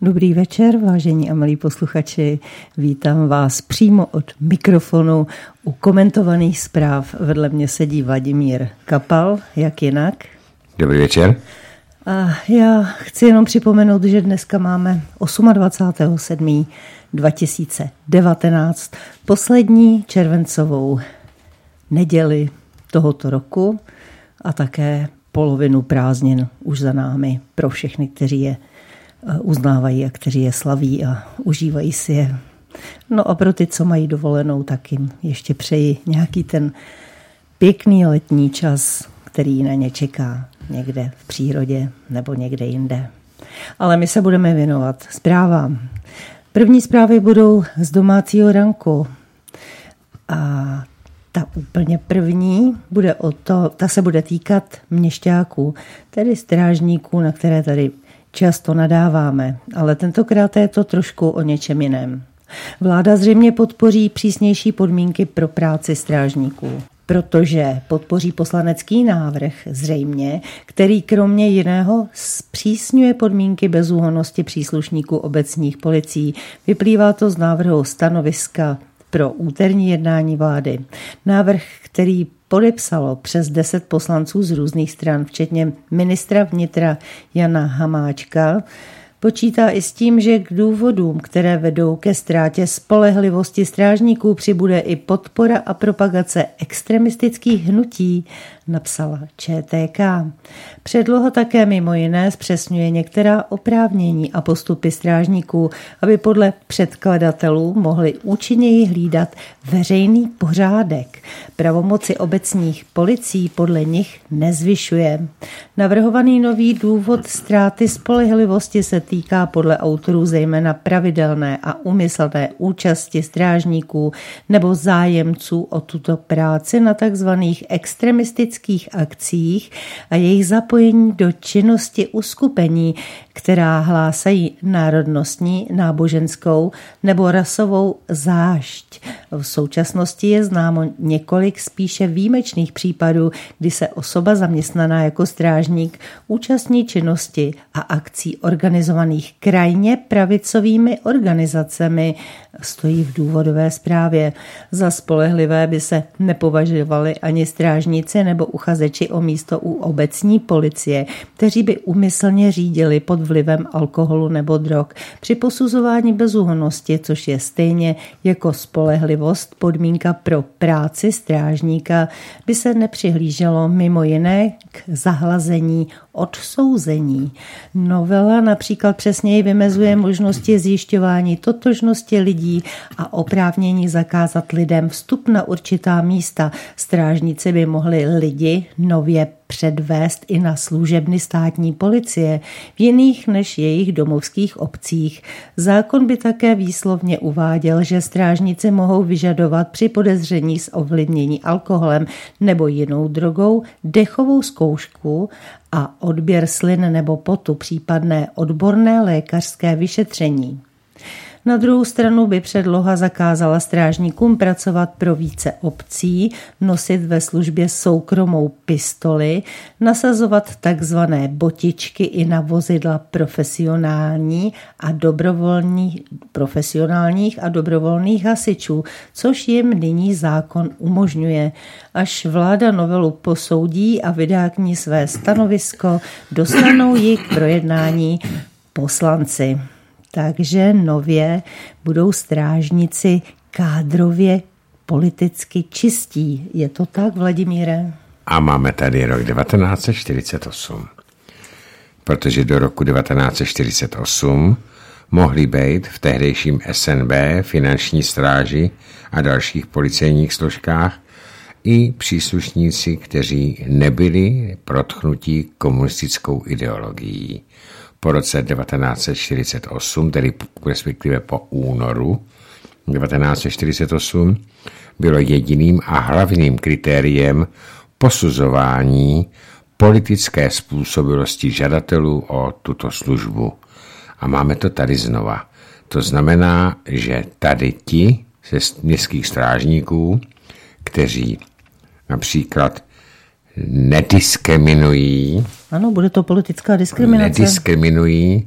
Dobrý večer, vážení a milí posluchači. Vítám vás přímo od mikrofonu u komentovaných zpráv. Vedle mě sedí Vladimír Kapal, jak jinak. Dobrý večer. A já chci jenom připomenout, že dneska máme 28.7.2019, poslední červencovou neděli tohoto roku a také polovinu prázdnin už za námi pro všechny, kteří je uznávají a kteří je slaví a užívají si je. No a pro ty, co mají dovolenou, tak jim ještě přeji nějaký ten pěkný letní čas, který na ně čeká někde v přírodě nebo někde jinde. Ale my se budeme věnovat zprávám. První zprávy budou z domácího ranku. A ta úplně první ta se bude týkat měšťáků, tedy strážníků, na které tady často nadáváme, ale tentokrát je to trošku o něčem jiném. Vláda zřejmě podpoří přísnější podmínky pro práci strážníků, protože podpoří poslanecký návrh zřejmě, který kromě jiného zpřísňuje podmínky bezúhonnosti příslušníků obecních policií. Vyplývá to z návrhu stanoviska pro úterní jednání vlády. Návrh, který podepsalo přes 10 poslanců z různých stran, včetně ministra vnitra Jana Hamáčka, počítá i s tím, že k důvodům, které vedou ke ztrátě spolehlivosti strážníků, přibude i podpora a propagace extremistických hnutí, napsala ČTK. Předloha také mimo jiné zpřesňuje některá oprávnění a postupy strážníků, aby podle předkladatelů mohli účinněji hlídat veřejný pořádek. Pravomoci obecních policií podle nich nezvyšuje. Navrhovaný nový důvod ztráty spolehlivosti se týká podle autorů zejména pravidelné a úmyslné účasti strážníků nebo zájemců o tuto práci na takzvaných extremistických akcích a jejich zapojení do činnosti uskupení, která hlásají národnostní, náboženskou nebo rasovou zášť. V současnosti je známo několik spíše výjimečných případů, kdy se osoba zaměstnaná jako strážník účastní činnosti a akcí organizovaných krajně pravicovými organizacemi, stojí v důvodové zprávě. Za spolehlivé by se nepovažovali ani strážníci nebo uchazeči o místo u obecní policie, kteří by úmyslně řídili pod vlivem alkoholu nebo drog. Při posuzování bezúhonnosti, což je stejně jako spolehlivost podmínka pro práci strážníka, by se nepřihlíželo mimo jiné k zahlazení odsouzení. Novela například přesněji vymezuje možnosti zjišťování totožnosti lidí a oprávnění zakázat lidem vstup na určitá místa. Strážníci by mohli lidi nově předvést i na služebny státní policie v jiných než jejich domovských obcích. Zákon by také výslovně uváděl, že strážníci mohou vyžadovat při podezření z ovlivnění alkoholem nebo jinou drogou dechovou zkoušku a odběr slin nebo potu, případné odborné lékařské vyšetření. Na druhou stranu by předloha zakázala strážníkům pracovat pro více obcí, nosit ve službě soukromou pistoli, nasazovat takzvané botičky i na vozidla profesionálních a dobrovolných hasičů, což jim nyní zákon umožňuje. Až vláda novelu posoudí a vydá k ní své stanovisko, dostanou ji k projednání poslanci. Takže nově budou strážníci kádrově politicky čistí. Je to tak, Vladimíre? A máme tady rok 1948. Protože do roku 1948 mohli být v tehdejším SNB, finanční stráži a dalších policejních složkách i příslušníci, kteří nebyli protchnutí komunistickou ideologií. Po roce 1948, tedy respektive po únoru 1948, bylo jediným a hlavním kritériem posuzování politické způsobilosti žadatelů o tuto službu. A máme to tady znova. To znamená, že tady ti ze městských strážníků, kteří například nediskriminují. Ano, bude to politická diskriminace. Nediskriminují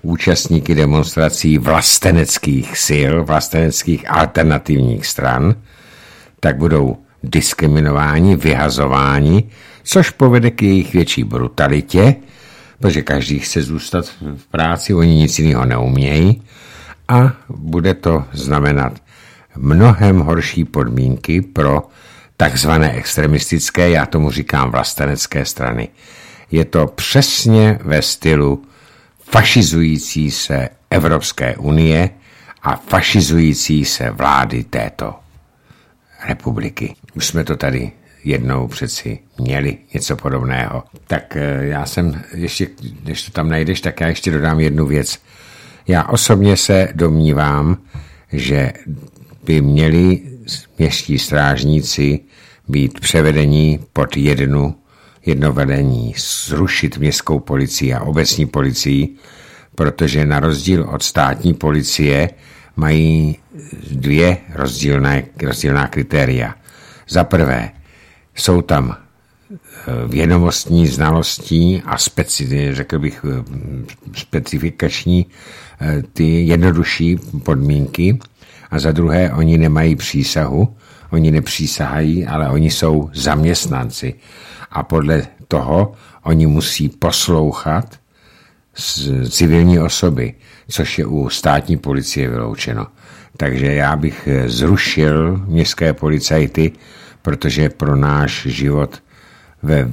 účastníky demonstrací vlasteneckých sil, vlasteneckých alternativních stran, tak budou diskriminováni, vyhazováni, což povede k jejich větší brutalitě, protože každý chce zůstat v práci, oni nic jiného neumějí a bude to znamenat mnohem horší podmínky pro takzvané extremistické, já tomu říkám vlastenecké strany. Je to přesně ve stylu fašizující se Evropské unie a fašizující se vlády této republiky. Už jsme to tady jednou přeci měli něco podobného. Tak já jsem, ještě, když to tam najdeš, tak já ještě dodám jednu věc. Já osobně se domnívám, že by měli městští strážníci být převedení pod jedno vedení, zrušit městskou policii a obecní policii, protože na rozdíl od státní policie mají dvě rozdílná kritéria. Za prvé, jsou tam vědomostní znalostí a řekl bych specifikační ty jednodušší podmínky a za druhé, oni nemají přísahu, oni nepřísahají, ale oni jsou zaměstnanci a podle toho oni musí poslouchat civilní osoby, což je u státní policie vyloučeno. Takže já bych zrušil městské policajty, protože pro náš život ve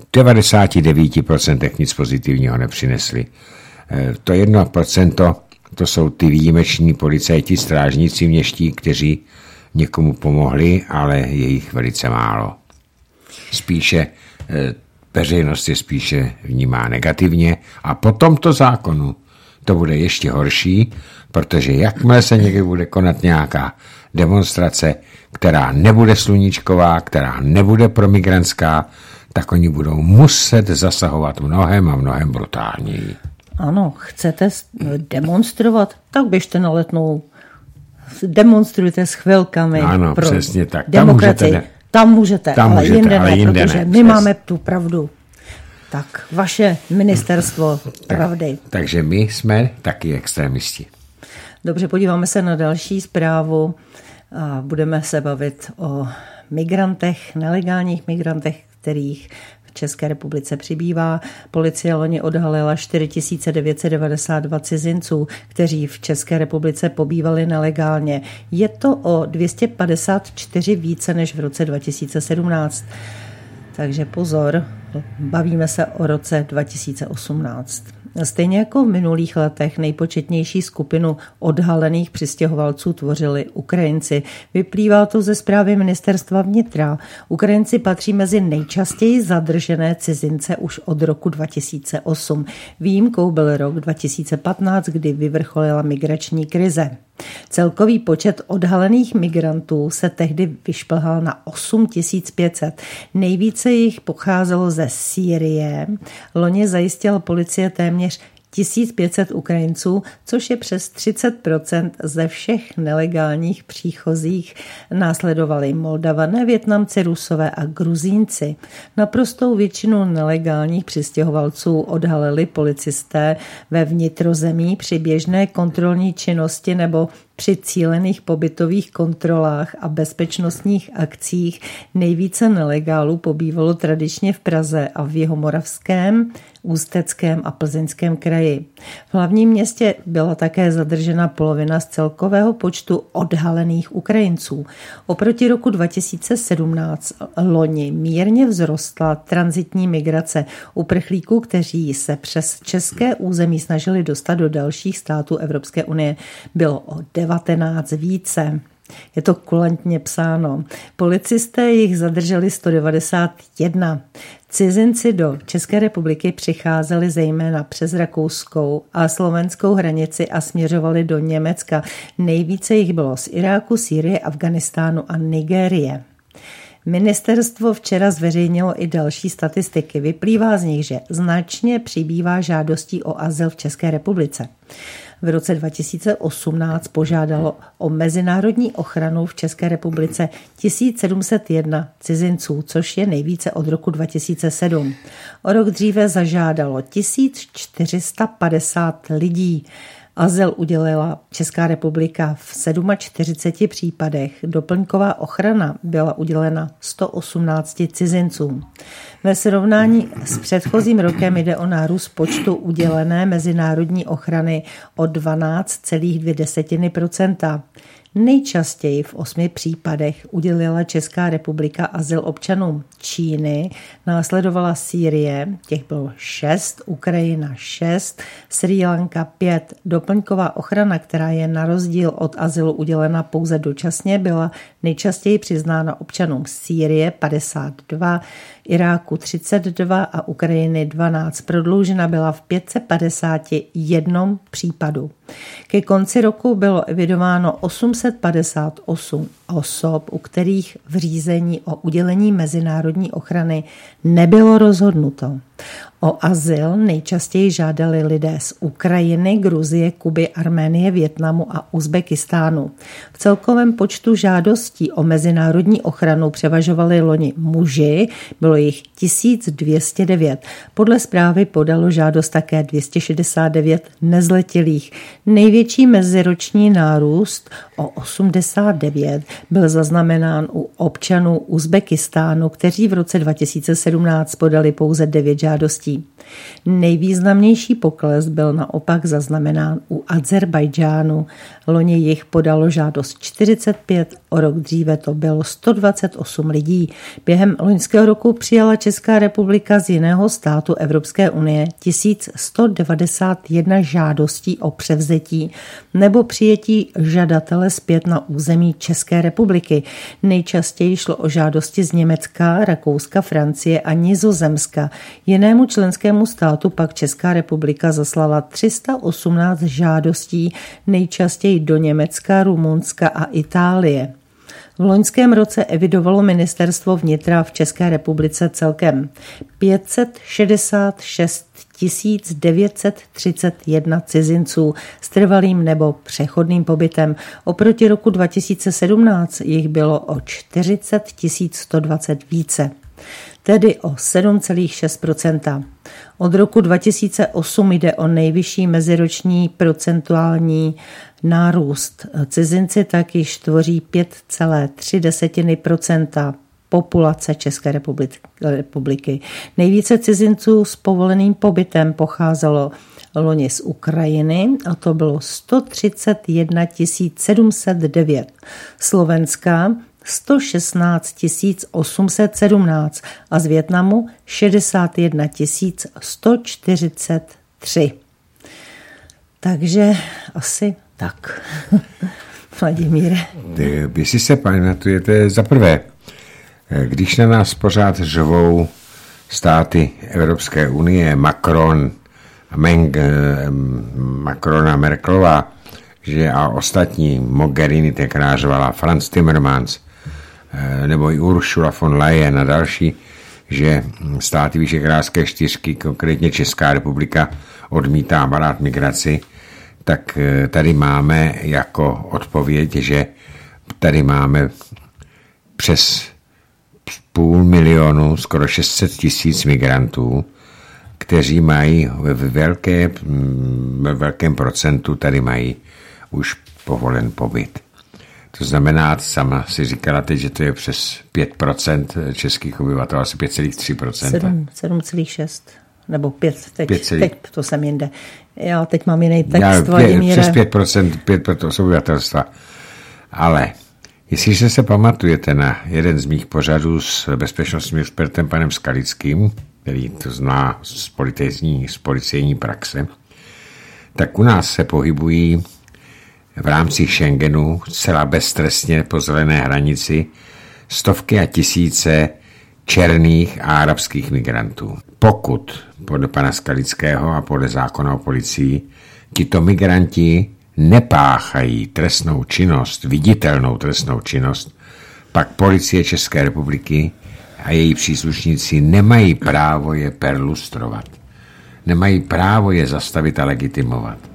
99% nic pozitivního nepřinesli. To 1%, to jsou ty výjimeční policajti, strážníci městští, kteří někomu pomohli, ale je jich velice málo. Spíše veřejnost je spíše vnímá negativně a po tomto zákonu to bude ještě horší, protože jakmile se někdy bude konat nějaká demonstrace, která nebude sluníčková, která nebude promigrantská, tak oni budou muset zasahovat mnohem a mnohem brutálněji. Ano, chcete demonstrovat, tak běžte na Letnou. Demonstrujte s chvilkami. Ano, pro přesně tak. Demokracii. Tam můžete, ale jinde ne, protože my máme tu pravdu. Tak, vaše ministerstvo pravdy. Takže my jsme taky extremisti. Dobře, podíváme se na další zprávu a budeme se bavit o migrantech, nelegálních migrantech, kterých v České republice přibývá. Policie loni odhalila 4992 cizinců, kteří v České republice pobývali nelegálně. Je to o 254 více než v roce 2017. Takže pozor, bavíme se o roce 2018. Stejně jako v minulých letech nejpočetnější skupinu odhalených přistěhovalců tvořili Ukrajinci. Vyplývá to ze zprávy ministerstva vnitra. Ukrajinci patří mezi nejčastěji zadržené cizince už od roku 2008. Výjimkou byl rok 2015, kdy vyvrcholila migrační krize. Celkový počet odhalených migrantů se tehdy vyšplhal na 8500. Nejvíce jich pocházelo ze Sýrie. Loni zajistila policie téměř 1500 Ukrajinců, což je přes 30% ze všech nelegálních příchozích. Následovali Moldavané, Vietnamci, Rusové a Gruzínci. Naprostou většinu nelegálních přistěhovalců odhalili policisté ve vnitrozemí při běžné kontrolní činnosti nebo při cílených pobytových kontrolách a bezpečnostních akcích. Nejvíce nelegálů pobývalo tradičně v Praze a v Jihomoravském, Ústeckém a Plzeňském kraji. V hlavním městě byla také zadržena polovina z celkového počtu odhalených Ukrajinců. Oproti roku 2017 loni mírně vzrostla tranzitní migrace uprchlíků, kteří se přes české území snažili dostat do dalších států Evropské unie. Bylo o 19 více. Je to kulantně psáno. Policisté jich zadrželi 191. Cizinci do České republiky přicházeli zejména přes rakouskou a slovenskou hranici a směřovali do Německa. Nejvíce jich bylo z Iráku, Sýrie, Afganistánu a Nigérie. Ministerstvo včera zveřejnilo i další statistiky. Vyplývá z nich, že značně přibývá žádostí o azyl v České republice. v roce 2018 požádalo o mezinárodní ochranu v České republice 1701 cizinců, což je nejvíce od roku 2007. O rok dříve zažádalo 1450 lidí. Azyl udělila Česká republika v 47 případech. Doplňková ochrana byla udělena 118 cizincům. Ve srovnání s předchozím rokem jde o nárůst počtu udělené mezinárodní ochrany o 12,2%. Nejčastěji v 8 případech udělila Česká republika azyl občanům Číny, následovala Sýrie, těch bylo 6, Ukrajina 6, Srí Lanka 5. Doplňková ochrana, která je na rozdíl od azylu udělena pouze dočasně, byla nejčastěji přiznána občanům Sýrie 52, Iráku 32 a Ukrajiny 12. Prodloužena byla v 551 případu. Ke konci roku bylo evidováno 858 osob, u kterých v řízení o udělení mezinárodní ochrany nebylo rozhodnuto. O azyl nejčastěji žádali lidé z Ukrajiny, Gruzie, Kuby, Arménie, Vietnamu a Uzbekistánu. V celkovém počtu žádostí o mezinárodní ochranu převažovali loni muži, bylo jich 1209. Podle zprávy podalo žádost také 269 nezletilých. Největší meziroční nárůst o 89 byl zaznamenán u občanů Uzbekistánu, kteří v roce 2017 podali pouze 9 žádostí. Nejvýznamnější pokles byl naopak zaznamenán u Azerbajdžánu. Loni jich podalo žádost 45, o rok dříve to bylo 128 lidí. Během loňského roku přijala Česká republika z jiného státu Evropské unie 1191 žádostí o převzetí nebo přijetí žadatele zpět na území České republiky. Nejčastěji šlo o žádosti z Německa, Rakouska, Francie a Nizozemska. Jinému členskému státu pak Česká republika zaslala 318 žádostí, nejčastěji do Německa, Rumunska a Itálie. V loňském roce evidovalo ministerstvo vnitra v České republice celkem 566 931 cizinců s trvalým nebo přechodným pobytem. Oproti roku 2017 jich bylo o 40 120 více, tedy o 7,6%. Od roku 2008 jde o nejvyšší meziroční procentuální nárůst. Cizinci tak již tvoří 5,3% populace České republiky. Nejvíce cizinců s povoleným pobytem pocházelo loni z Ukrajiny a to bylo 131 709. Slovenska 116 817 a z Vietnamu 61 143. Takže asi tak. Vladimíre. Jestli se pamatujete, za prvé, když na nás pořád řvou státy Evropské unie, Macron a Merkelová, že a ostatní, Mogherini tenkrát řvala, Franz Timmermans, nebo i Ursula von Leyen a další, že státy Visegrádské čtyřky, konkrétně Česká republika, odmítá barát migraci, tak tady máme jako odpověď, že tady máme přes 500 000, skoro 600 000 migrantů, kteří mají ve velkém procentu, tady mají už povolen pobyt. To znamená, sama si říkala teď, že to je přes 5% českých obyvatel, asi 5,3%. 7,6 nebo 5, teď to jsem jinde. Já teď mám jiný text, Vladimíre. Přes 5% obyvatelstva. Ale jestliže se pamatujete na jeden z mých pořadů s bezpečnostním expertem panem Skalickým, který to zná z policejní praxe, tak u nás se pohybují v rámci Schengenu zcela beztrestně po zelené hranici stovky a tisíce černých a arabských migrantů. Pokud podle pana Skalického a podle zákona o policii tito migranti nepáchají trestnou činnost, viditelnou trestnou činnost, pak policie České republiky a její příslušníci nemají právo je perlustrovat. Nemají právo je zastavit a legitimovat.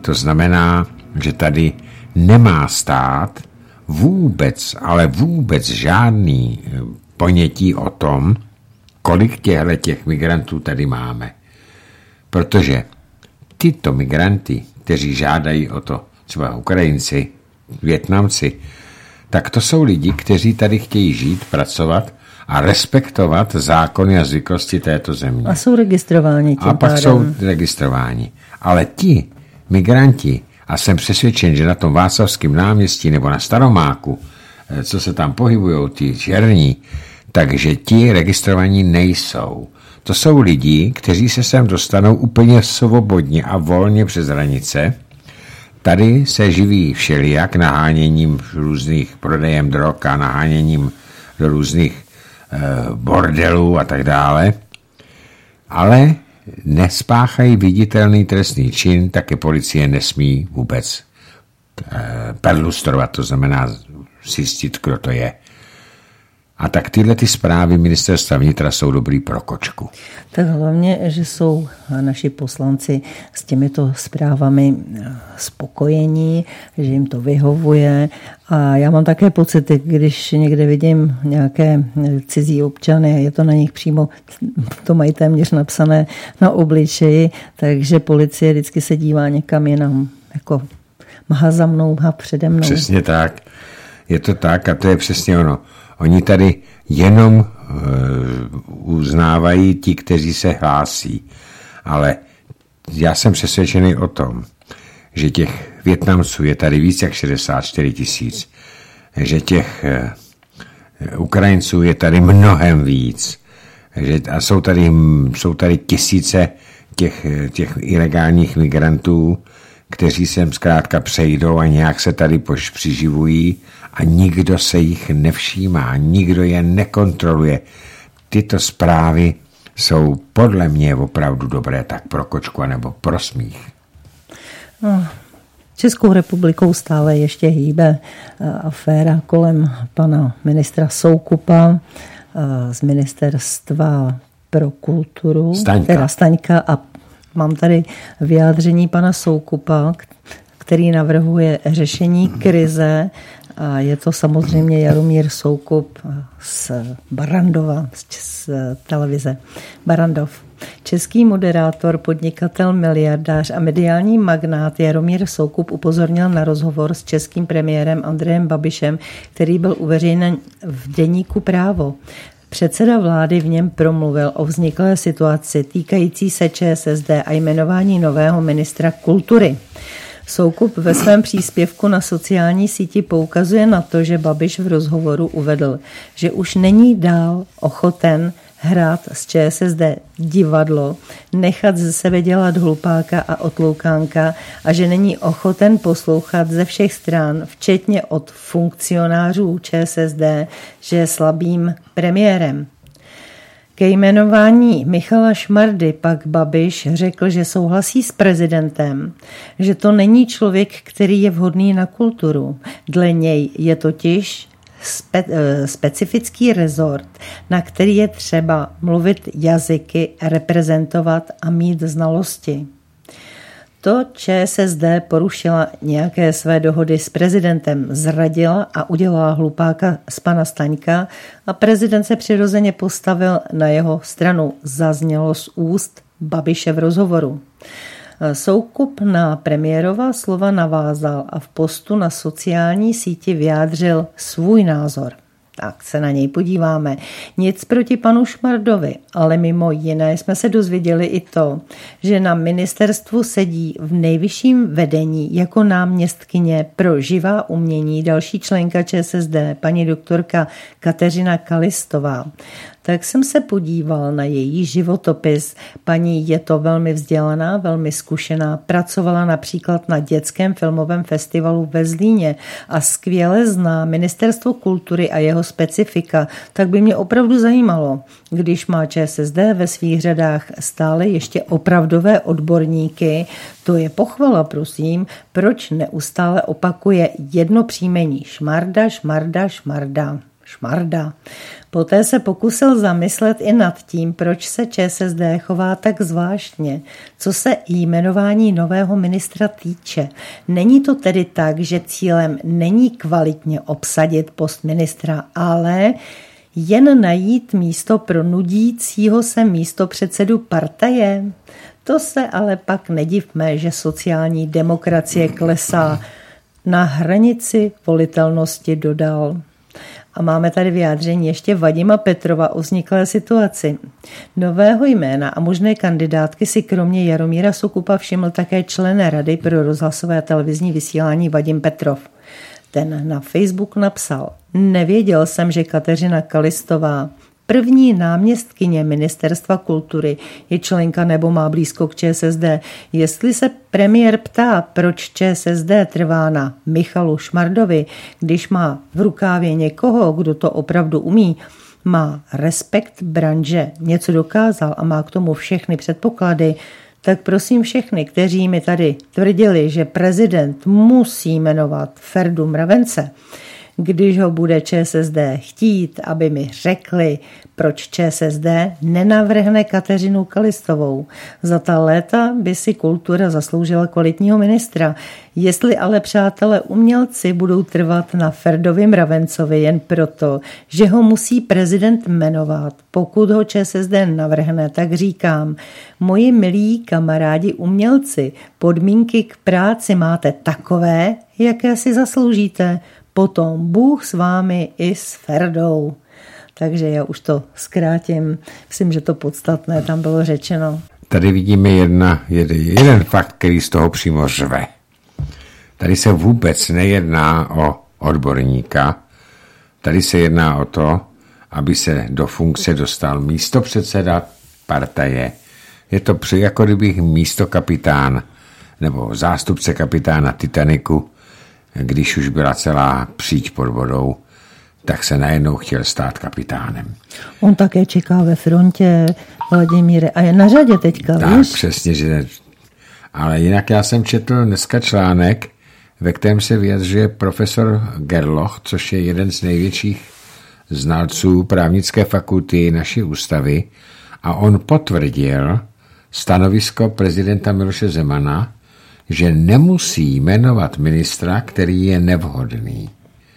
To znamená, že tady nemá stát vůbec, ale vůbec žádný ponětí o tom, kolik těch migrantů tady máme. Protože tyto migranty, kteří žádají o to, třeba Ukrajinci, Vietnamci, tak to jsou lidi, kteří tady chtějí žít, pracovat a respektovat zákony a zvyklosti této země. A jsou registrováni tím A pak pádem. jsou registrováni. Ale ti migranti, a jsem přesvědčen, že na tom Václavském náměstí nebo na Staromáku, co se tam pohybují, ty černí, takže ti registrovaní nejsou. To jsou lidi, kteří se sem dostanou úplně svobodně a volně přes hranice. Tady se živí všelijak naháněním různých prodejem drog a naháněním do různých bordelů a tak dále. Ale nespáchají viditelný trestný čin, také policie nesmí vůbec perlustrovat, to znamená zjistit, kdo to je. A tak tyhle ty zprávy ministerstva vnitra jsou dobrý pro kočku. Tak hlavně, že jsou naši poslanci s těmito zprávami spokojení, že jim to vyhovuje. A já mám také pocity, když někde vidím nějaké cizí občany a je to na nich přímo, to mají téměř napsané na obličeji, takže policie vždycky se dívá někam jinam, jako mha za mnou, mha přede mnou. Přesně tak. Je to tak a to je přesně ono. Oni tady jenom uznávají ti, kteří se hlásí. Ale já jsem přesvědčený o tom, že těch Vietnamců je tady víc jak 64 000, že těch Ukrajinců je tady mnohem víc. A jsou tady tisíce těch ilegálních migrantů, kteří sem zkrátka přejdou a nějak se tady přiživují a nikdo se jich nevšímá, nikdo je nekontroluje. Tyto zprávy jsou podle mě opravdu dobré tak pro kočku anebo pro smích. No, Českou republikou stále ještě hýbe aféra kolem pana ministra Soukupa z Ministerstva pro kulturu, Staňka, a mám tady vyjádření pana Soukupa, který navrhuje řešení krize. A je to samozřejmě Jaromír Soukup z Barrandova, z televize Barrandov. Český moderátor, podnikatel, miliardář a mediální magnát Jaromír Soukup upozornil na rozhovor s českým premiérem Andrejem Babišem, který byl uveřejněn v deníku Právo. Předseda vlády v něm promluvil o vzniklé situaci týkající se ČSSD a jmenování nového ministra kultury. Soukup ve svém příspěvku na sociální síti poukazuje na to, že Babiš v rozhovoru uvedl, že už není dál ochoten hrát z ČSSD divadlo, nechat ze sebe dělat hlupáka a otloukánka a že není ochoten poslouchat ze všech stran, včetně od funkcionářů ČSSD, že je slabým premiérem. Ke jmenování Michala Šmardy pak Babiš řekl, že souhlasí s prezidentem, že to není člověk, který je vhodný na kulturu. Dle něj je totiž specifický rezort, na který je třeba mluvit jazyky, reprezentovat a mít znalosti. To ČSSD porušila nějaké své dohody s prezidentem, zradila a udělala hlupáka z pana Staňka a prezident se přirozeně postavil na jeho stranu, zaznělo z úst Babiše v rozhovoru. Soukup na premiérova slova navázal a v postu na sociální síti vyjádřil svůj názor. Tak se na něj podíváme. Nic proti panu Šmardovi, ale mimo jiné jsme se dozvěděli i to, že na ministerstvu sedí v nejvyšším vedení jako náměstkyně pro živá umění další členka ČSSD, paní doktorka Kateřina Kalistová. Tak jsem se podíval na její životopis. Paní je to velmi vzdělaná, velmi zkušená, pracovala například na dětském filmovém festivalu ve Zlíně a skvěle zná Ministerstvo kultury a jeho specifika. Tak by mě opravdu zajímalo, když má ČSSD ve svých řadách stále ještě opravdové odborníky, to je pochvala, prosím, proč neustále opakuje jedno příjmení Šmarda, Šmarda, Šmarda. Šmarda. Poté se pokusil zamyslet i nad tím, proč se ČSSD chová tak zvláštně, co se jmenování nového ministra týče. Není to tedy tak, že cílem není kvalitně obsadit post ministra, ale jen najít místo pro nudícího se místopředsedu partaje? To se ale pak nedivme, že sociální demokracie klesá. Na hranici volitelnosti, dodal. A máme tady vyjádření ještě Vadima Petrova o vzniklé situaci. Nového jména a možné kandidátky si kromě Jaromíra Soukupa všiml také člen Rady pro rozhlasové a televizní vysílání Vadim Petrov. Ten na Facebook napsal: Nevěděl jsem, že Kateřina Kalistová, první náměstkyně Ministerstva kultury, je členka nebo má blízko k ČSSD. Jestli se premiér ptá, proč ČSSD trvá na Michalu Šmardovi, když má v rukávě někoho, kdo to opravdu umí, má respekt branže, něco dokázal a má k tomu všechny předpoklady, tak prosím všechny, kteří mi tady tvrdili, že prezident musí jmenovat Ferdu Mravence, když ho bude ČSSD chtít, aby mi řekli, proč ČSSD nenavrhne Kateřinu Kalistovou. Za ta léta by si kultura zasloužila kvalitního ministra. Jestli ale přátelé umělci budou trvat na Ferdovi Mravencovi jen proto, že ho musí prezident jmenovat, pokud ho ČSSD navrhne, tak říkám, moji milí kamarádi umělci, podmínky k práci máte takové, jaké si zasloužíte. Potom Bůh s vámi i s Ferdou. Takže já už to zkrátím. Myslím, že to podstatné tam bylo řečeno. Tady vidíme jeden fakt, který z toho přímo řve. Tady se vůbec nejedná o odborníka. Tady se jedná o to, aby se do funkce dostal místopředseda partaje. Je to jako kdybych místokapitán nebo zástupce kapitána Titaniku, když už byla celá příď pod vodou, tak se najednou chtěl stát kapitánem. On také čeká ve frontě, Vladimíre, a je na řadě teďka, tak, víš? Přesně, že... Ale jinak já jsem četl dneska článek, ve kterém se vyjadřuje profesor Gerloch, což je jeden z největších znalců právnické fakulty naší ústavy, a on potvrdil stanovisko prezidenta Miloše Zemana, že nemusí jmenovat ministra, který je nevhodný.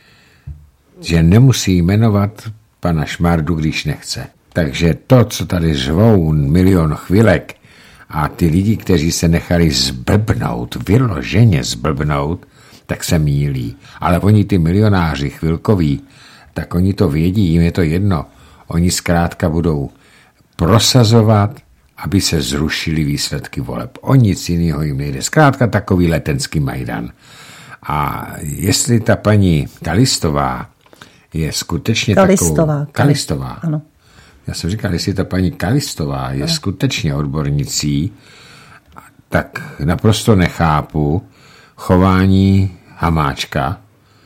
Že nemusí jmenovat pana Šmardu, když nechce. Takže to, co tady řvou milion chvilek a ty lidi, kteří se nechali zblbnout, vyloženě zblbnout, tak se mýlí. Ale oni ty milionáři chvilkoví, tak oni to vědí, jim je to jedno. Oni zkrátka budou prosazovat, aby se zrušily výsledky voleb. O nic jiného jim nejde. Zkrátka takový letenský Majdan. A jestli ta paní Kalistová je skutečně Kalistová. Ano. Já jsem říkal, jestli ta paní Kalistová je skutečně odbornicí, tak naprosto nechápu chování Hamáčka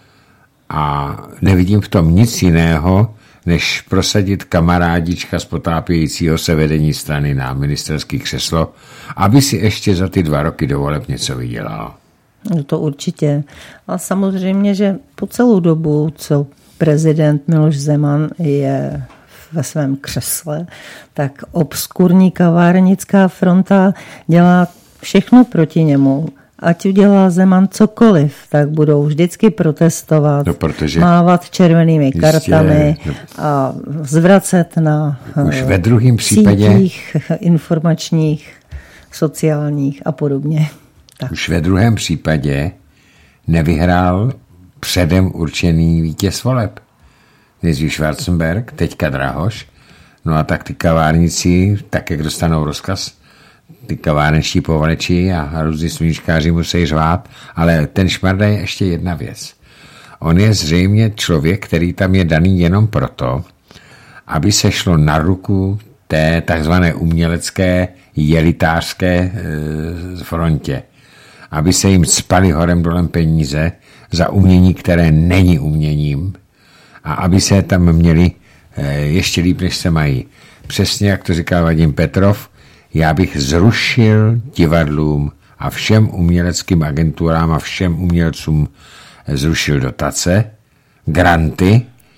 a nevidím v tom nic jiného, než prosadit kamarádička z potápějícího se vedení strany na ministerské křeslo, aby si ještě za ty 2 roky do voleb něco vydělal. No to určitě. A samozřejmě, že po celou dobu, co prezident Miloš Zeman je ve svém křesle, tak obskurní kavárnická fronta dělá všechno proti němu. Ať udělá Zeman cokoliv, tak budou vždycky protestovat, mávat červenými kartami a zvracet na už ve druhém případě, sítích informačních, sociálních a podobně. Tak. Už ve druhém případě nevyhrál předem určený vítěz voleb. Nejdřív Schwarzenberg, teďka Drahoš, no a tak ty kavárníci, tak jak dostanou rozkaz, ty kavárničtí povaleči a různí sluníčkáři musí řvát, ale ten Šmarda je ještě jedna věc. On je zřejmě člověk, který tam je daný jenom proto, aby se šlo na ruku té takzvané umělecké jelitářské frontě. Aby se jim spaly horem dolem peníze za umění, které není uměním, a aby se tam měli ještě líp, než se mají. Přesně jak to říkal Vadim Petrov, já bych zrušil divadlům a všem uměleckým agenturám a všem umělcům zrušil dotace, granty,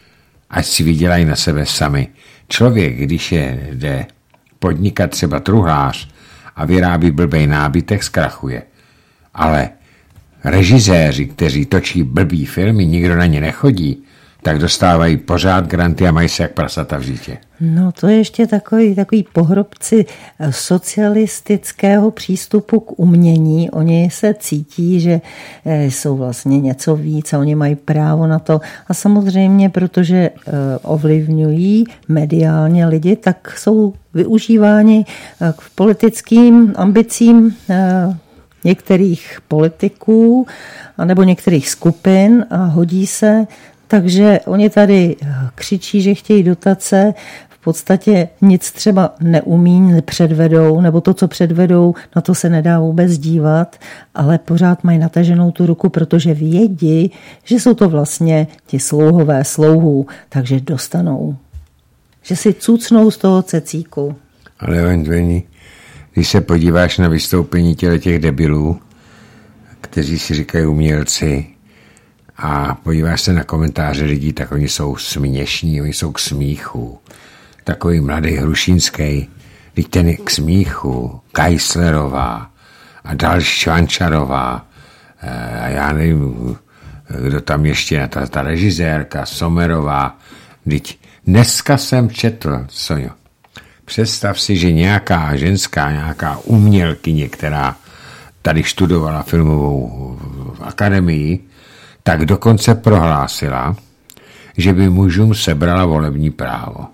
ať si vydělají na sebe sami. Člověk, když jde podnikat třeba truhlář a vyrábí blbej nábytek, zkrachuje. Ale režiséři, kteří točí blbý filmy, nikdo na ně nechodí, tak dostávají pořád granty a mají se jak prasata v žitě. No to je ještě takový pohrobci socialistického přístupu k umění. Oni se cítí, že jsou vlastně něco víc a oni mají právo na to. A samozřejmě, protože ovlivňují mediálně lidi, tak jsou využíváni k politickým ambicím některých politiků anebo některých skupin a hodí se. Takže oni tady křičí, že chtějí dotace, v podstatě nic třeba neumí, nepředvedou, nebo to, co předvedou, na to se nedá vůbec dívat, ale pořád mají nataženou tu ruku, protože vědí, že jsou to vlastně ti slouhové slouhů, takže dostanou. Že si cucnou z toho cecíku. Ale oni, když se podíváš na vystoupení těch debilů, kteří si říkají umělci, a podíváš se na komentáře lidí, tak oni jsou směšní, oni jsou k smíchu. Takový mladý Hrušínský, teď ten k smíchu, Geislerová a další Švančarová a já nevím, kdo tam ještě, ta režisérka Sommerová. Teď dneska jsem četl, Sonjo, představ si, že nějaká ženská, nějaká umělkyně, která tady študovala filmovou akademii, tak dokonce prohlásila, že by mužům sebrala volební právo.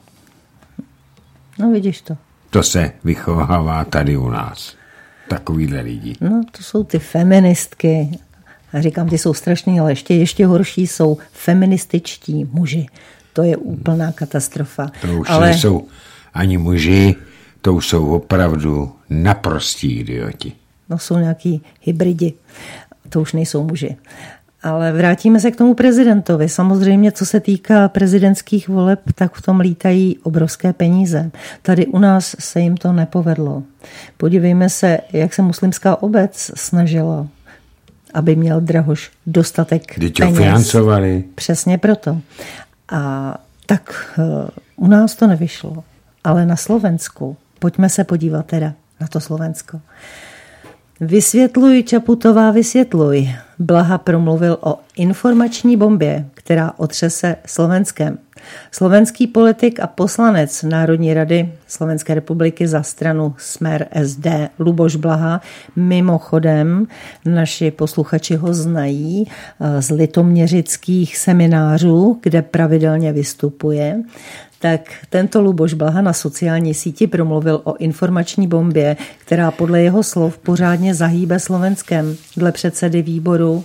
No vidíš to. To se vychovává tady u nás. Takovýhle lidi. No to jsou ty feministky. A říkám, ty jsou strašný, ale ještě horší jsou feminističtí muži. To je úplná katastrofa. To už nejsou ani muži, to jsou opravdu naprostí idioti. No jsou nějaký hybridi. To už nejsou muži. Ale vrátíme se k tomu prezidentovi. Samozřejmě, co se týká prezidentských voleb, tak v tom lítají obrovské peníze. Tady u nás se jim to nepovedlo. Podívejme se, jak se muslimská obec snažila, aby měl Drahoš dostatek peněz. Financovali. Přesně proto. A tak u nás to nevyšlo. Ale na Slovensku, pojďme se podívat teda na to Slovensko. Vysvětluj, Čaputová, vysvětluj. Blaha promluvil o informační bombě, která otřese Slovenskem. Slovenský politik a poslanec Národní rady Slovenské republiky za stranu Smer SD Luboš Blaha, mimochodem naši posluchači ho znají z litoměřických seminářů, kde pravidelně vystupuje, tak tento Luboš Blaha na sociální síti promluvil o informační bombě, která podle jeho slov pořádně zahýbe Slovenskem. Dle předsedy výboru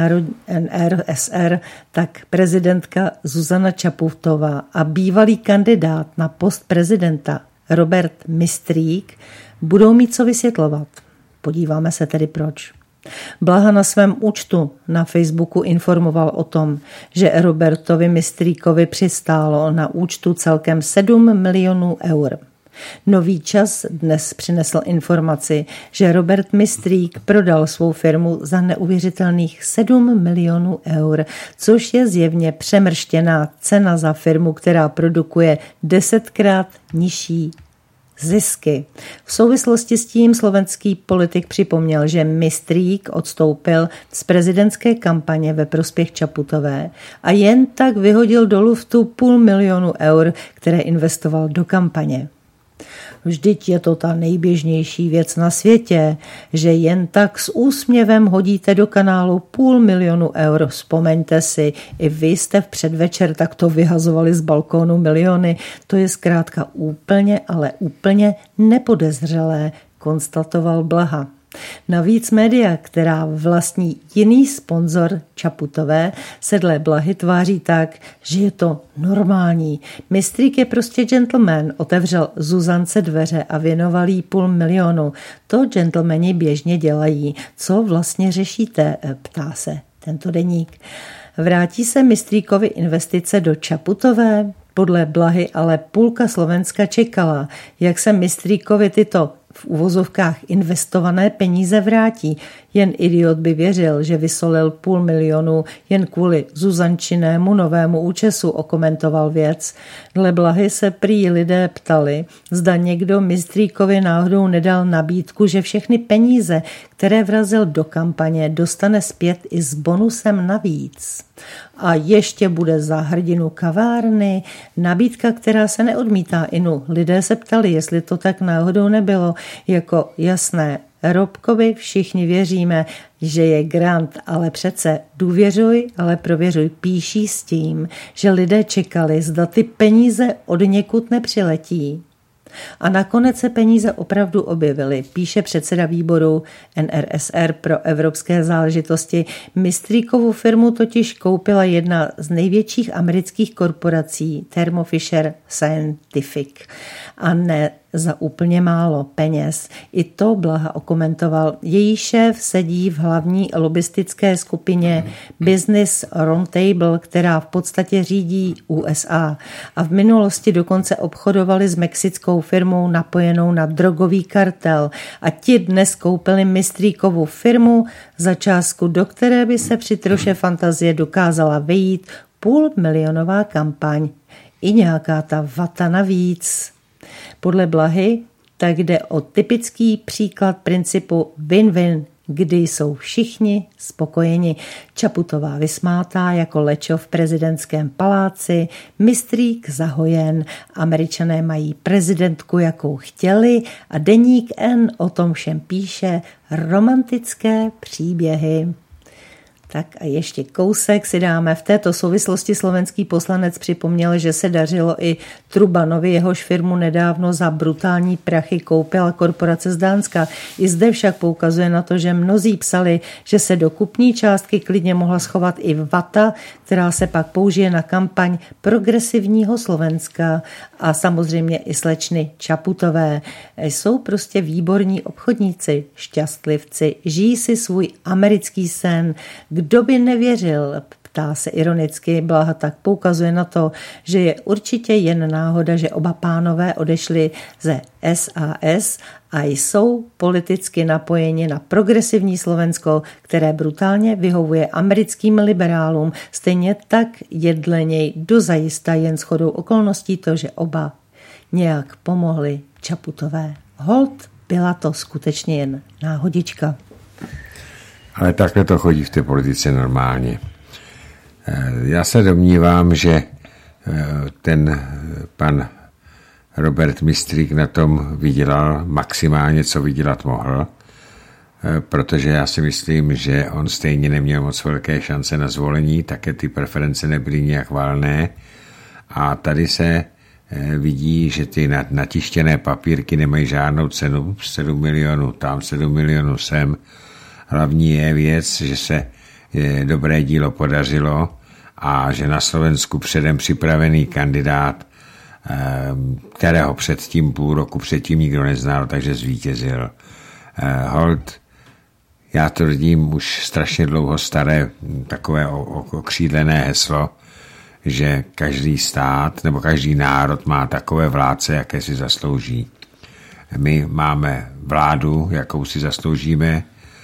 NRSR, tak prezidentka Zuzana Čaputová a bývalý kandidát na post prezidenta Robert Mistrík budou mít co vysvětlovat. Podíváme se tedy proč. Blaha na svém účtu na Facebooku informoval o tom, že Robertovi Mistríkovi přistálo na účtu celkem 7 milionů eur. Nový čas dnes přinesl informaci, že Robert Mistrík prodal svou firmu za neuvěřitelných 7 milionů eur, což je zjevně přemrštěná cena za firmu, která produkuje 10krát nižší zisky. V souvislosti s tím slovenský politik připomněl, že Mistrík odstoupil z prezidentské kampaně ve prospěch Čaputové a jen tak vyhodil do luftu 500 000 eur, které investoval do kampaně. Vždyť je to ta nejběžnější věc na světě, že jen tak s úsměvem hodíte do kanálu 500 000 eur. Vzpomeňte si, i vy jste v předvečer takto vyhazovali z balkónu miliony. To je zkrátka úplně, ale úplně nepodezřelé, konstatoval Blaha. Navíc média, která vlastní jiný sponzor Čaputové, se dle Blahy tváří tak, že je to normální. Mistrík je prostě gentleman, otevřel Zuzance dveře a věnoval jí 500 000. To gentlemani běžně dělají. Co vlastně řešíte, ptá se tento deník. Vrátí se Mistríkovi investice do Čaputové? Podle Blahy ale půlka Slovenska čekala, jak se Mistríkovi tyto v uvozovkách investované peníze vrátí. Jen idiot by věřil, že vysolil 500 000 jen kvůli Zuzančinému novému účesu, okomentoval věc. Dle Blahy se prý lidé ptali, zda někdo Mistríkovi náhodou nedal nabídku, že všechny peníze, které vrazil do kampaně, dostane zpět i s bonusem navíc. A ještě bude za hrdinu kavárny, nabídka, která se neodmítá inu. Lidé se ptali, jestli to tak náhodou nebylo, jako jasné, Robkovi všichni věříme, že je grant, ale přece důvěřuj, ale prověřuj, píší s tím, že lidé čekali, zda ty peníze od někud nepřiletí. A nakonec se peníze opravdu objevily, píše předseda výboru NRSR pro evropské záležitosti. Mistríkovu firmu totiž koupila jedna z největších amerických korporací, Thermo Fisher Scientific, a ne za úplně málo peněz. I to Blaha okomentoval. Její šéf sedí v hlavní lobistické skupině Business Roundtable, která v podstatě řídí USA. A v minulosti dokonce obchodovali s mexickou firmou napojenou na drogový kartel. A ti dnes koupili Mistríkovu firmu za částku, do které by se při troše fantazie dokázala vejít 500 000 kampaň. I nějaká ta vata navíc. Podle Blahy tak jde o typický příklad principu win-win, kdy jsou všichni spokojeni. Čaputová vysmátá jako lečo v prezidentském paláci, Mistrík zahojen, Američané mají prezidentku, jakou chtěli a deník N o tom všem píše romantické příběhy. Tak a ještě kousek si dáme. V této souvislosti slovenský poslanec připomněl, že se dařilo i Trubanovi, jehož firmu nedávno za brutální prachy koupila korporace z Dánska. I zde však poukazuje na to, že mnozí psali, že se do kupní částky klidně mohla schovat i vata, která se pak použije na kampaň progresivního Slovenska a samozřejmě i slečny Čaputové. Jsou prostě výborní obchodníci, šťastlivci, žijí si svůj americký sen. Kdo by nevěřil, ptá se ironicky, Blaha tak poukazuje na to, že je určitě jen náhoda, že oba pánové odešli ze SAS a jsou politicky napojeni na progresivní Slovensko, které brutálně vyhovuje americkým liberálům. Stejně tak je dle něj dozajista jen shodou okolností to, že oba nějak pomohli Čaputové. Holt, byla to skutečně jen náhodička. Ale takhle to chodí v té politice normálně. Já se domnívám, že ten pan Robert Mistrík na tom vydělal maximálně, co vydělat mohl, protože já si myslím, že on stejně neměl moc velké šance na zvolení, také ty preference nebyly nějak valné a tady se vidí, že ty natištěné papírky nemají žádnou cenu, 7 milionů tam, 7 milionů sem. Hlavní je věc, že se dobré dílo podařilo a že na Slovensku předem připravený kandidát, kterého předtím půl roku předtím nikdo neznal, takže zvítězil. Holt, já to vidím už strašně dlouho staré takové okřídlené heslo, že každý stát nebo každý národ má takové vládce, jaké si zaslouží. My máme vládu, jakou si zasloužíme,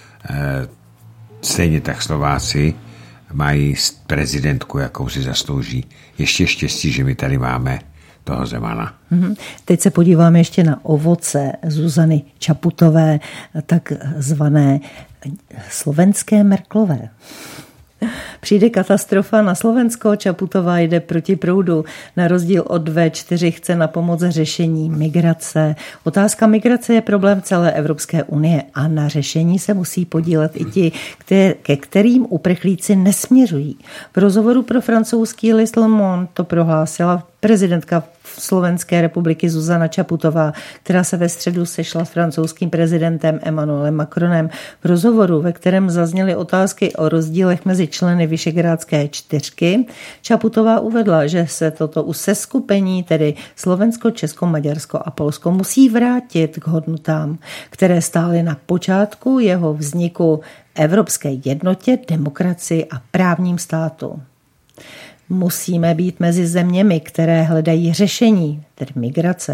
stejně tak Slováci mají prezidentku, jakou si zaslouží. Ještě štěstí, že my tady máme toho Zemana. Teď se podíváme ještě na ovoce Zuzany Čaputové, takzvané slovenské Merklové. Přijde katastrofa na Slovensko, Čaputová jde proti proudu. Na rozdíl od V4 chce na pomoc řešení migrace. Otázka migrace je problém celé Evropské unie a na řešení se musí podílet i ti, ke kterým uprchlíci nesměřují. V rozhovoru pro francouzský list Le Monde to prohlásila prezidentka Slovenské republiky Zuzana Čaputová, která se ve středu sešla s francouzským prezidentem Emmanuelem Macronem. V rozhovoru, ve kterém zazněly otázky o rozdílech mezi členy Visegrádské čtyřky, Čaputová uvedla, že se toto seskupení, tedy Slovensko, Česko, Maďarsko a Polsko, musí vrátit k hodnotám, které stály na počátku jeho vzniku, evropské jednotě, demokracii a právním státu. Musíme být mezi zeměmi, které hledají řešení, tedy migrace,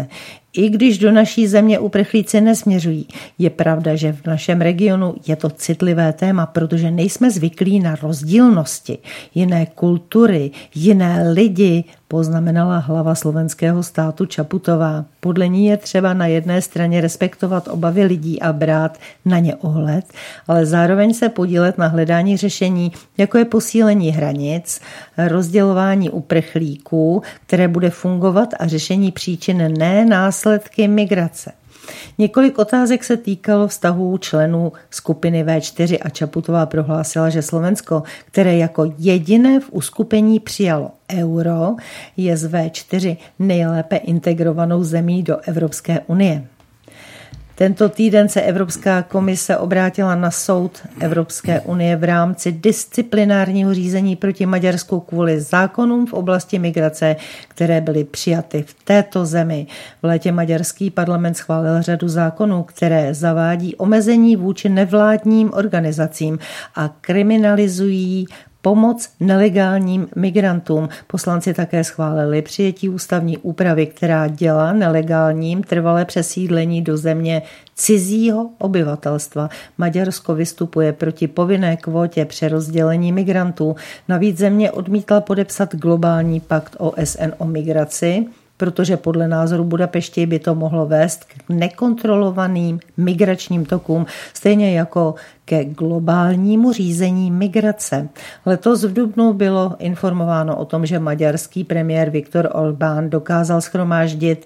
I když do naší země uprchlíci nesměřují. Je pravda, že v našem regionu je to citlivé téma, protože nejsme zvyklí na rozdílnosti, jiné kultury, jiné lidi, poznamenala hlava slovenského státu Čaputová. Podle ní je třeba na jedné straně respektovat obavy lidí a brát na ně ohled, ale zároveň se podílet na hledání řešení, jako je posílení hranic, rozdělování uprchlíků, které bude fungovat a řešení příčin, ne následky migrace. Několik otázek se týkalo vztahů členů skupiny V4 a Čaputová prohlásila, že Slovensko, které jako jediné v uskupení přijalo euro, je z V4 nejlépe integrovanou zemí do Evropské unie. Tento týden se Evropská komise obrátila na soud Evropské unie v rámci disciplinárního řízení proti Maďarsku kvůli zákonům v oblasti migrace, které byly přijaty v této zemi. V létě maďarský parlament schválil řadu zákonů, které zavádí omezení vůči nevládním organizacím a kriminalizují pomoc nelegálním migrantům. Poslanci také schválili přijetí ústavní úpravy, která dělá nelegálním trvalé přesídlení do země cizího obyvatelstva. Maďarsko vystupuje proti povinné kvótě přerozdělení migrantů. Navíc země odmítla podepsat globální pakt OSN o migraci, protože podle názoru Budapešti by to mohlo vést k nekontrolovaným migračním tokům, stejně jako ke globálnímu řízení migrace. Letos v dubnu bylo informováno o tom, že maďarský premiér Viktor Orbán dokázal shromáždit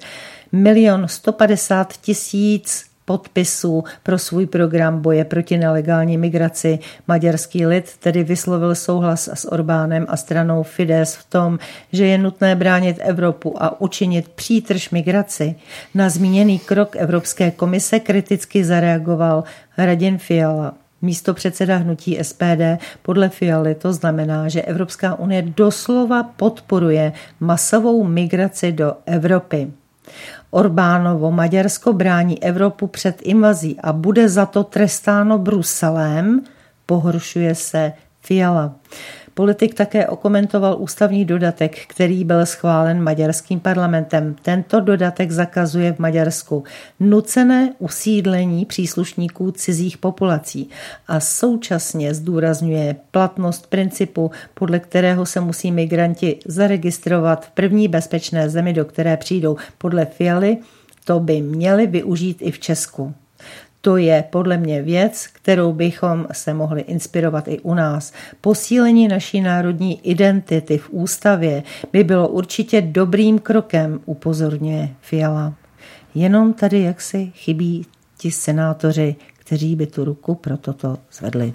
1 150 000 podpisů pro svůj program boje proti nelegální migraci. Maďarský lid tedy vyslovil souhlas s Orbánem a stranou Fidesz v tom, že je nutné bránit Evropu a učinit přítrž migraci. Na zmíněný krok Evropské komise kriticky zareagoval Radim Fiala. Místopředseda hnutí SPD. Podle Fialy to znamená, že Evropská unie doslova podporuje masovou migraci do Evropy. Orbánovo Maďarsko brání Evropu před invazí a bude za to trestáno Bruselem, pohoršuje se Fiala. Politik také okomentoval ústavní dodatek, který byl schválen maďarským parlamentem. Tento dodatek zakazuje v Maďarsku nucené usídlení příslušníků cizích populací a současně zdůrazňuje platnost principu, podle kterého se musí migranti zaregistrovat v první bezpečné zemi, do které přijdou. Podle Fialy to by měli využít i v Česku. To je podle mě věc, kterou bychom se mohli inspirovat i u nás. Posílení naší národní identity v ústavě by bylo určitě dobrým krokem, upozorňuje Fiala. Jenom tady jaksi chybí ti senátoři, kteří by tu ruku pro toto zvedli.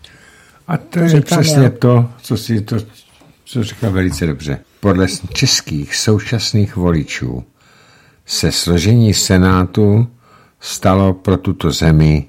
A to je přesně to, co říká velice dobře. Podle českých současných voličů se složení Senátu stalo pro tuto zemi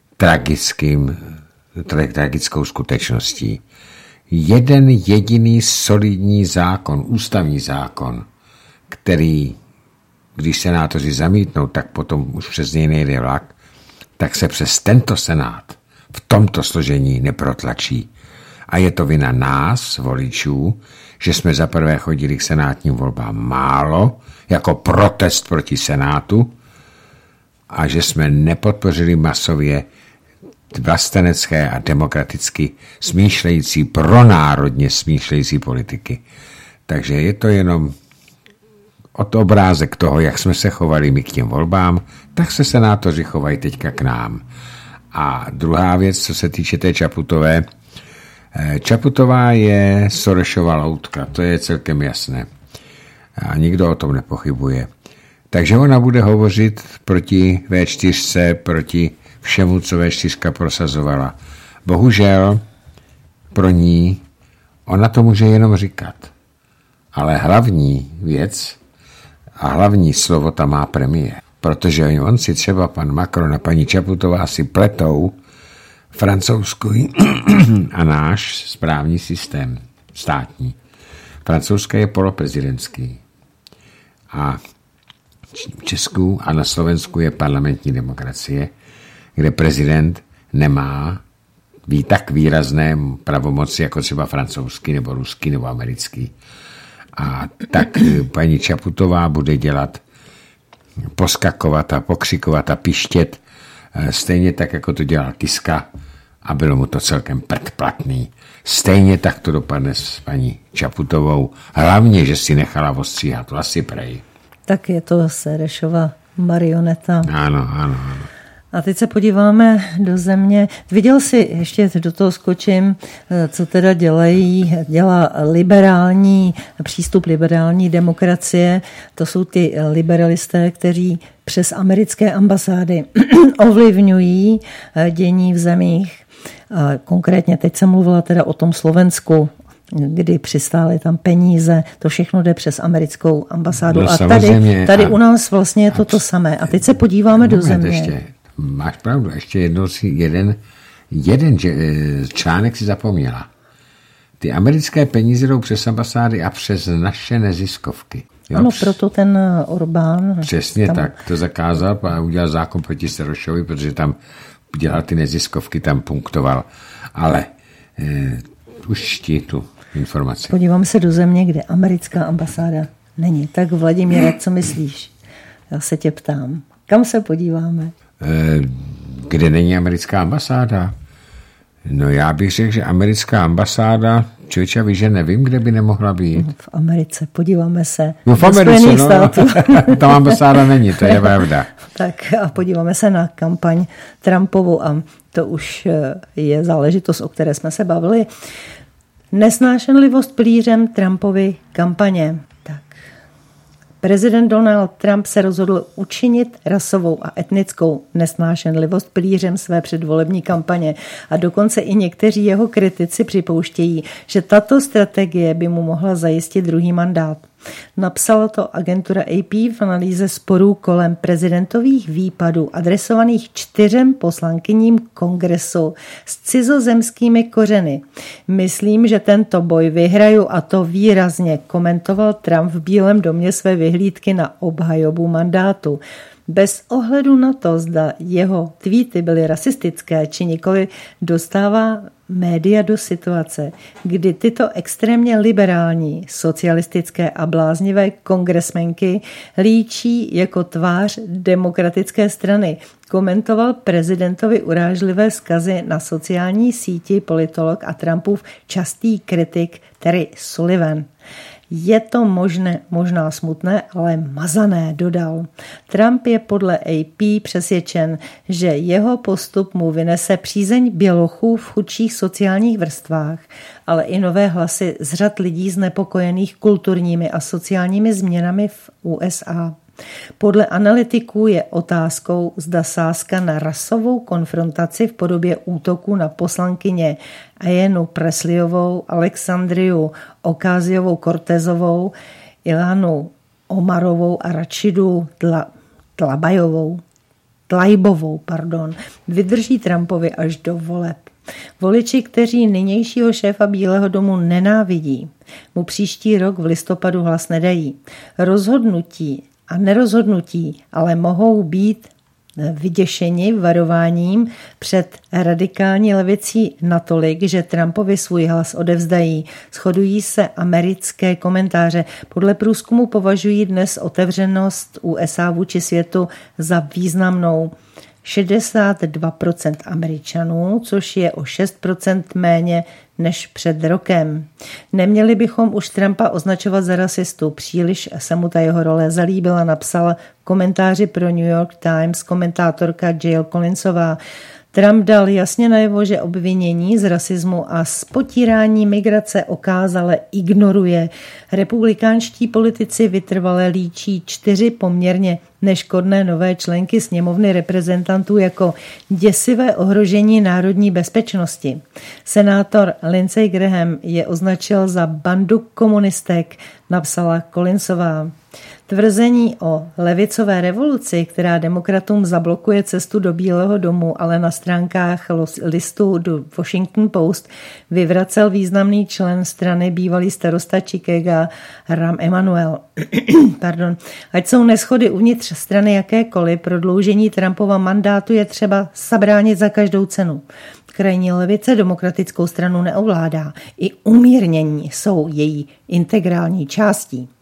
tragickou skutečností. Jeden jediný solidní zákon, ústavní zákon, který, když senátoři zamítnou, tak potom už přes něj nejde vlak, tak se přes tento senát v tomto složení neprotlačí. A je to vina nás, voličů, že jsme zaprvé chodili k senátním volbám málo, jako protest proti senátu, a že jsme nepodpořili masově vlastenecké a demokraticky smýšlející, pronárodně smýšlející politiky. Takže je to jenom od obrázek toho, jak jsme se chovali my k těm volbám, tak se senátoři chovají teďka k nám. A druhá věc, co se týče té Čaputové. Čaputová je Sorosova loutka, to je celkem jasné. A nikdo o tom nepochybuje. Takže ona bude hovořit proti V4, proti všemu, co V4 prosazovala. Bohužel pro ní ona to může jenom říkat. Ale hlavní věc a hlavní slovo tam má premiér. Protože on si třeba pan Macron a paní Čaputová si pletou francouzský a náš správní systém státní. Francouzské je poloprezidentský. A v Česku a na Slovensku je parlamentní demokracie, kde prezident nemá tak výrazné pravomoci jako třeba francouzský nebo ruský nebo americký. A tak paní Čaputová bude dělat poskakovat a pokřikovat a pištět, stejně tak, jako to dělal Kiska a bylo mu to celkem platný. Stejně tak to dopadne s paní Čaputovou, hlavně, že si nechala ostříhat vlasy prej. Tak je to Serešova marioneta. Ano. A teď se podíváme do země. Viděl jsi, ještě do toho skočím, co teda dělá přístup liberální demokracie. To jsou ty liberalisté, kteří přes americké ambasády ovlivňují dění v zemích. A konkrétně teď jsem mluvila teda o tom Slovensku, kdy přistály tam peníze, to všechno jde přes americkou ambasádu. No, a tady u nás vlastně je to samé. A teď se podíváme do země. Ještě, máš pravdu, ještě jeden článek si zapomněla. Ty americké peníze jdou přes ambasády a přes naše neziskovky. Jo? Ano, proto ten Orbán... Přesně tam... tak, to zakázal a udělal zákon proti Sorošovi, protože tam dělal ty neziskovky, tam punktoval. Ale už ti tu informaci. Podíváme se do země, kde americká ambasáda není. Tak Vladimíre, co myslíš? Já se tě ptám. Kam se podíváme? Kde není americká ambasáda? No já bych řekl, že americká ambasáda, člověče, víš, že nevím, kde by nemohla být. V Americe, podíváme se. No v Americe, tam ambasáda není, to je pravda. Tak a podíváme se na kampaň Trumpovu a to už je záležitost, o které jsme se bavili. Nesnášenlivost pilířem Trumpovy kampaně. Prezident Donald Trump se rozhodl učinit rasovou a etnickou nesnášenlivost pilířem své předvolební kampaně a dokonce i někteří jeho kritici připouštějí, že tato strategie by mu mohla zajistit druhý mandát. Napsala to agentura AP v analýze sporů kolem prezidentových výpadů adresovaných 4 poslankyním kongresu s cizozemskými kořeny. Myslím, že tento boj vyhraju a to výrazně, komentoval Trump v Bílém domě své vyhlídky na obhajobu mandátu. Bez ohledu na to, zda jeho tweety byly rasistické či nikoli, dostává média do situace, kdy tyto extrémně liberální, socialistické a bláznivé kongresmenky líčí jako tvář demokratické strany. Komentoval prezidentovi urážlivé vzkazy na sociální síti politolog a Trumpův častý kritik Terry Sullivan. Je to možná smutné, ale mazané, dodal. Trump je podle AP přesvědčen, že jeho postup mu vynese přízeň bělochů v chudších sociálních vrstvách, ale i nové hlasy z řad lidí znepokojených kulturními a sociálními změnami v USA. Podle analytiků je otázkou, zda sázka na rasovou konfrontaci v podobě útoku na poslankyně Ayannu Pressleyovou, Alexandriu Ocasio-Cortezovou, Ilhanu Omarovou a Rachidu Tlaibovou, vydrží Trumpovi až do voleb. Voliči, kteří nynějšího šéfa Bílého domu nenávidí, mu příští rok v listopadu hlas nedají. Rozhodnutí a nerozhodnutí ale mohou být vyděšeni varováním před radikální levicí natolik, že Trumpovi svůj hlas odevzdají. Shodují se americké komentáře. Podle průzkumu považují dnes otevřenost USA vůči světu za významnou. 62% Američanů, což je o 6% méně než před rokem. Neměli bychom už Trumpa označovat za rasistu, příliš se mu ta jeho role zalíbila, napsala komentáři pro New York Times komentátorka Jill Collinsová. Trump dal jasně najevo, že obvinění z rasismu a z potírání migrace okázale ignoruje. Republikánští politici vytrvale líčí 4 poměrně neškodné nové členky sněmovny reprezentantů jako děsivé ohrožení národní bezpečnosti. Senátor Lindsey Graham je označil za bandu komunistek, napsala Collinsová. Tvrzení o levicové revoluci, která demokratům zablokuje cestu do Bílého domu, ale na stránkách listu do Washington Post vyvracel významný člen strany bývalý starosta Chicaga Rahm Emanuel. Ať jsou neshody uvnitř strany jakékoliv, prodloužení Trumpova mandátu je třeba zabránit za každou cenu. Krajní levice demokratickou stranu neovládá. I umírnění jsou její integrální částí.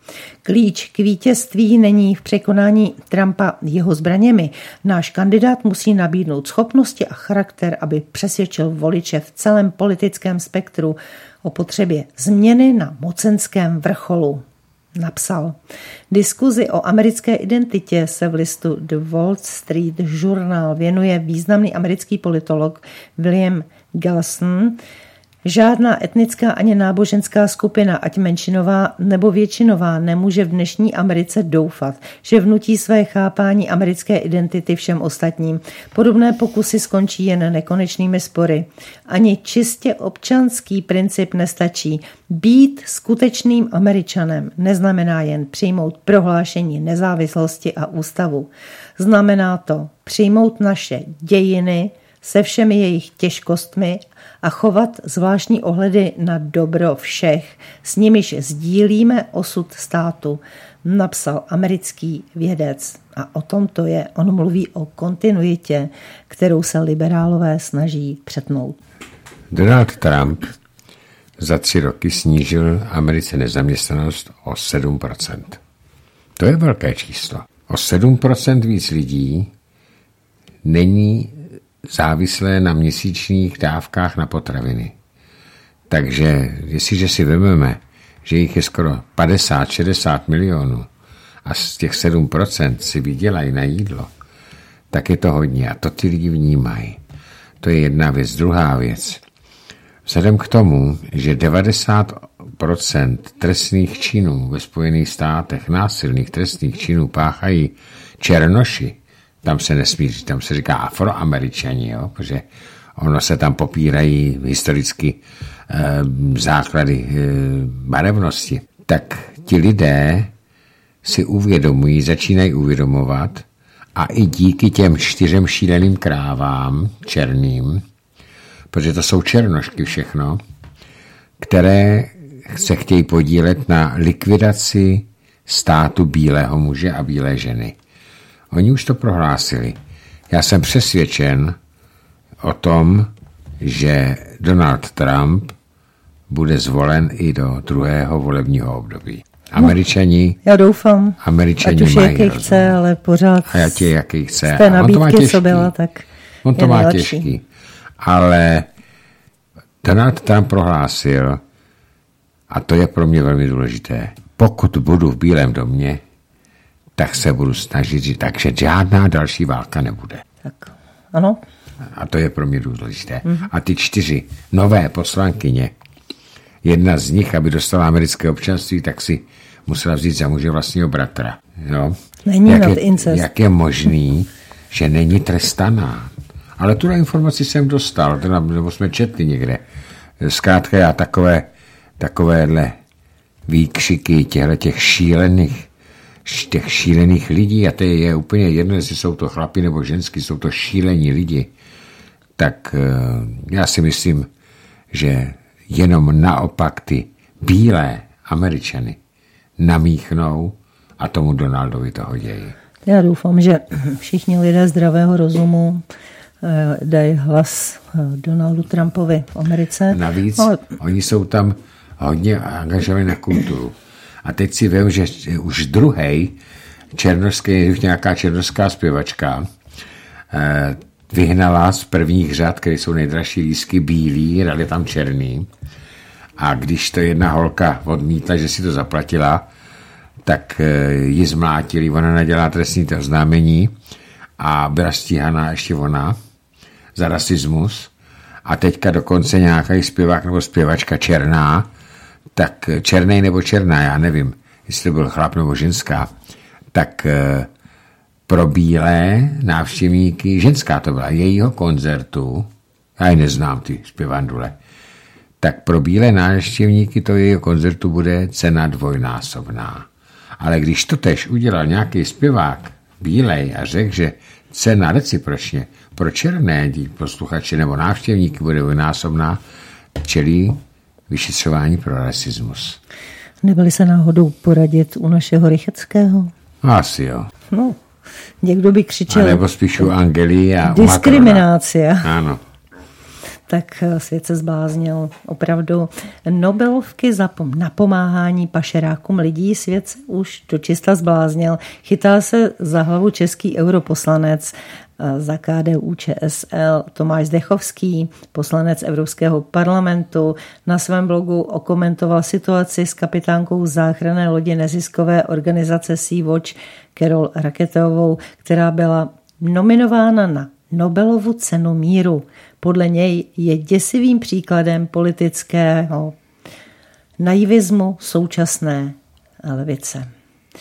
Klíč k vítězství není v překonání Trumpa jeho zbraněmi. Náš kandidát musí nabídnout schopnosti a charakter, aby přesvědčil voliče v celém politickém spektru o potřebě změny na mocenském vrcholu. Napsal. Diskuzi o americké identitě se v listu The Wall Street Journal věnuje významný americký politolog William Galston. Žádná etnická ani náboženská skupina, ať menšinová nebo většinová, nemůže v dnešní Americe doufat, že vnutí své chápání americké identity všem ostatním. Podobné pokusy skončí jen nekonečnými spory. Ani čistě občanský princip nestačí. Být skutečným Američanem neznamená jen přijmout prohlášení nezávislosti a ústavu. Znamená to přijmout naše dějiny se všemi jejich těžkostmi a chovat zvláštní ohledy na dobro všech, s nimiž sdílíme osud státu, napsal americký vědec. A o tom to je. On mluví o kontinuitě, kterou se liberálové snaží přetnout. Donald Trump za 3 roky snížil Americe nezaměstnanost o 7%. To je velké číslo. O 7% víc lidí není závislé na měsíčních dávkách na potraviny. Takže jestliže si vezmeme, že jich je skoro 50-60 milionů a z těch 7% si vydělají na jídlo, tak je to hodně a to ty lidi vnímají. To je jedna věc. Druhá věc. Vzhledem k tomu, že 90% trestných činů ve Spojených státech, násilných trestných činů páchají černoši, tam se nesmí říct, tam se říká Afroameričani, jo, protože ono se tam popírají historicky základy barevnosti. Tak ti lidé si uvědomují, začínají uvědomovat a i díky těm 4 šíleným krávám černým, protože to jsou černošky všechno, které se chtějí podílet na likvidaci státu bílého muže a bílé ženy. Oni už to prohlásili. Já jsem přesvědčen o tom, že Donald Trump bude zvolen i do 2. volebního období. Američani... Já doufám. Američani ať už mají jaký chce, ale pořád a jaký chce. z té nabídky, co byla, tak on to má těžký. Ale Donald Trump prohlásil, a to je pro mě velmi důležité, pokud budu v Bílém domě, tak se budu snažit říct, takže žádná další válka nebude. Tak, ano. A to je pro mě důležité. A ty 4 nové poslankyně, jedna z nich, aby dostala americké občanství, tak si musela vzít za muže vlastního bratra. Jo? Není nad incest. Jak je možný, že není trestaná? Ale tuhle informaci jsem dostal, nebo jsme četli někde. Zkrátka já takovéhle výkřiky těch šílených lidí, a to je úplně jedno, jestli jsou to chlapi nebo ženský, jsou to šílení lidi, tak já si myslím, že jenom naopak ty bílé Američany namíchnou a tomu Donaldovi to dějí. Já doufám, že všichni lidé zdravého rozumu dají hlas Donaldu Trumpovi v Americe. Navíc oni jsou tam hodně angažovaní na kulturu. A teď si vím, že už druhej nějaká černošská zpěvačka vyhnala z prvních řad, které jsou nejdražší lístky, bílý, dali tam černý. A když to jedna holka odmítla, že si to zaplatila, tak ji zmlátili, ona nadělala trestní oznámení a byla stíhaná ještě ona za rasismus. A teďka dokonce nějaký zpěvák nebo zpěvačka černá, tak černej nebo černá, já nevím, jestli to byl chlap nebo ženská, tak pro bílé návštěvníky, ženská to byla, jejího koncertu, já ji neznám, ty zpěvandule, tak pro bílé návštěvníky to jejího koncertu bude cena dvojnásobná. Ale když to tež udělal nějaký zpěvák bílej a řekl, že cena recipročně pro černé posluchače nebo návštěvníky bude dvojnásobná, čelí vyšetřování pro rasismus. Nebyli se náhodou poradit u našeho Rycheckého? Asi jo. No, někdo by křičel... A nebo spíš u Angely a diskriminácia. Ano. tak svět se zbláznil. Opravdu Nobelovky za napomáhání pašerákům lidí, svět se už dočista zbláznil. Chytá se za hlavu český europoslanec za KDU-ČSL Tomáš Zdechovský, poslanec Evropského parlamentu. Na svém blogu okomentoval situaci s kapitánkou záchranné lodi neziskové organizace Sea-Watch Carol Raketovou, která byla nominována na Nobelovu cenu míru. Podle něj je děsivým příkladem politického naivismu současné levice.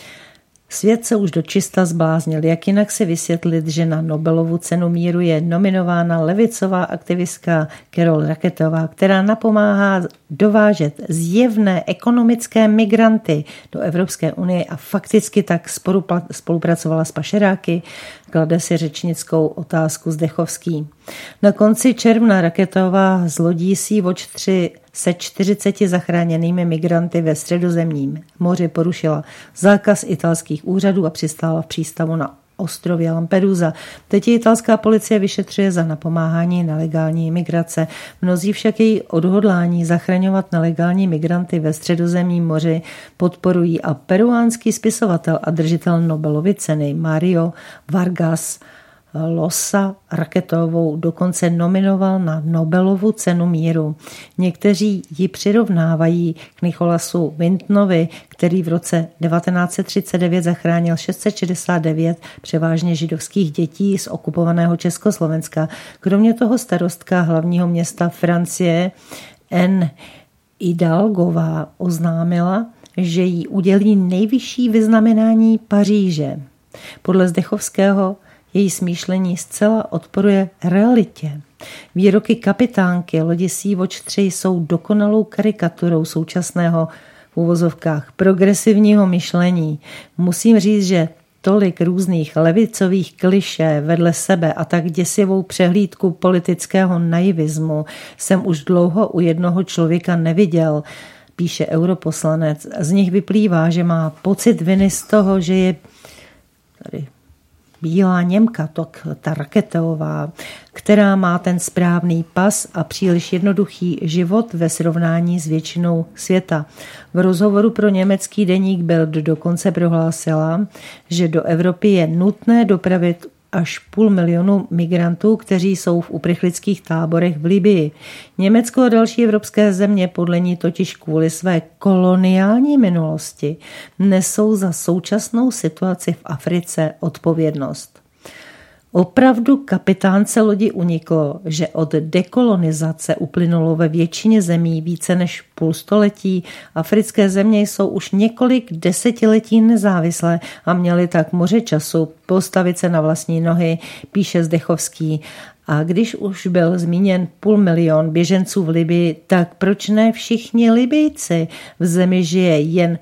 Svět se už dočista zbláznil. Jak jinak si vysvětlit, že na Nobelovu cenu míru je nominována levicová aktivistka Carol Raketová, která napomáhá dovážet zjevné ekonomické migranty do Evropské unie a fakticky tak spolupracovala s pašeráky? Klade si řečnickou otázku Zdechovský. Na konci června Raketová z lodí Sea-Watch 3 se 40 zachráněnými migranty ve Středozemním moři porušila zákaz italských úřadů a přistála v přístavu na ostrově Lampedusa. Teď italská policie vyšetřuje za napomáhání nelegální imigrace. Mnozí však její odhodlání zachraňovat nelegální migranty ve Středozemním moři podporují a peruánský spisovatel a držitel Nobelovy ceny Mario Vargas Llosa Raketovou dokonce nominoval na Nobelovu cenu míru. Někteří ji přirovnávají k Nicolasu Wintonovi, který v roce 1939 zachránil 669 převážně židovských dětí z okupovaného Československa. Kromě toho starostka hlavního města Francie Anne Hidalgová oznámila, že jí udělí nejvyšší vyznamenání Paříže. Podle Zdechovského její smýšlení zcela odporuje realitě. Výroky kapitánky lodi Sea-Watch 3 jsou dokonalou karikaturou současného v uvozovkách progresivního myšlení. Musím říct, že tolik různých levicových klišé vedle sebe a tak děsivou přehlídku politického naivismu jsem už dlouho u jednoho člověka neviděl, píše europoslanec. Z nich vyplývá, že má pocit viny z toho, že je tady bílá Němka, ta Raketová, která má ten správný pas a příliš jednoduchý život ve srovnání s většinou světa. V rozhovoru pro německý deník Bild dokonce prohlásila, že do Evropy je nutné dopravit až 500 000 migrantů, kteří jsou v uprchlických táborech v Libyi. Německo a další evropské země podle ní totiž kvůli své koloniální minulosti nesou za současnou situaci v Africe odpovědnost. Opravdu kapitánce lodi uniklo, že od dekolonizace uplynulo ve většině zemí více než půl století. Africké země jsou už několik desetiletí nezávislé a měly tak moře času postavit se na vlastní nohy, píše Zdechovský. A když už byl zmíněn 500 000 běženců v Libii, tak proč ne všichni Libijci? V zemi žije jen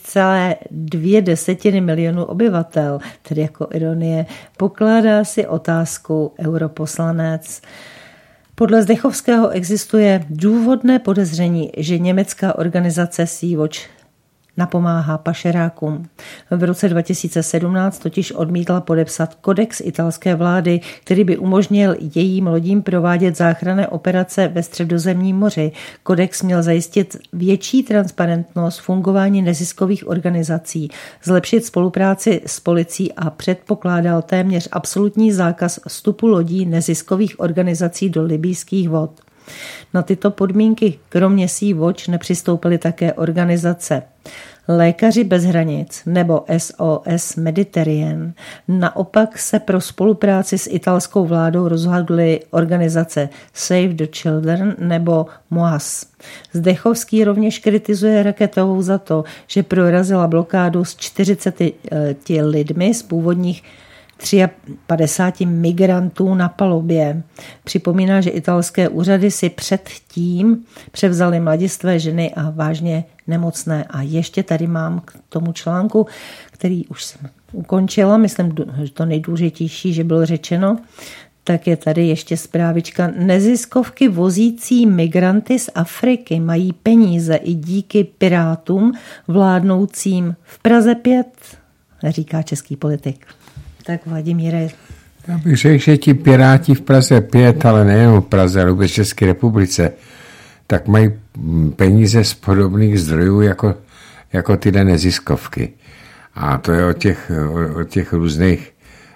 6,2 milionu obyvatel, tedy jako ironie. Pokládá si otázku europoslanec. Podle Zdechovského existuje důvodné podezření, že německá organizace Sea-Watch napomáhá pašerákům. V roce 2017 totiž odmítla podepsat kodex italské vlády, který by umožnil jejím lodím provádět záchranné operace ve Středozemním moři. Kodex měl zajistit větší transparentnost fungování neziskových organizací, zlepšit spolupráci s policií a předpokládal téměř absolutní zákaz vstupu lodí neziskových organizací do libyjských vod. Na tyto podmínky kromě Sea-Watch nepřistoupily také organizace Lékaři bez hranic nebo SOS Mediterranean. Naopak se pro spolupráci s italskou vládou rozhodly organizace Save the Children nebo MOAS. Zdechovský rovněž kritizuje Raketovou za to, že prorazila blokádu s 40 lidmi z původních 53 migrantů na palubě. Připomíná, že italské úřady si předtím převzaly mladistvé ženy a vážně nemocné. A ještě tady mám k tomu článku, který už jsem ukončila, myslím, že to nejdůležitější, že bylo řečeno, tak je tady ještě zprávička. Neziskovky vozící migranty z Afriky mají peníze i díky pirátům vládnoucím v Praze 5, říká český politik. Tak Vladimíre. Já bych řekl, že ti Piráti v Praze 5, ale nejen v Praze, ale vůbec v České republice, tak mají peníze z podobných zdrojů jako tyhle neziskovky. A to je o těch různých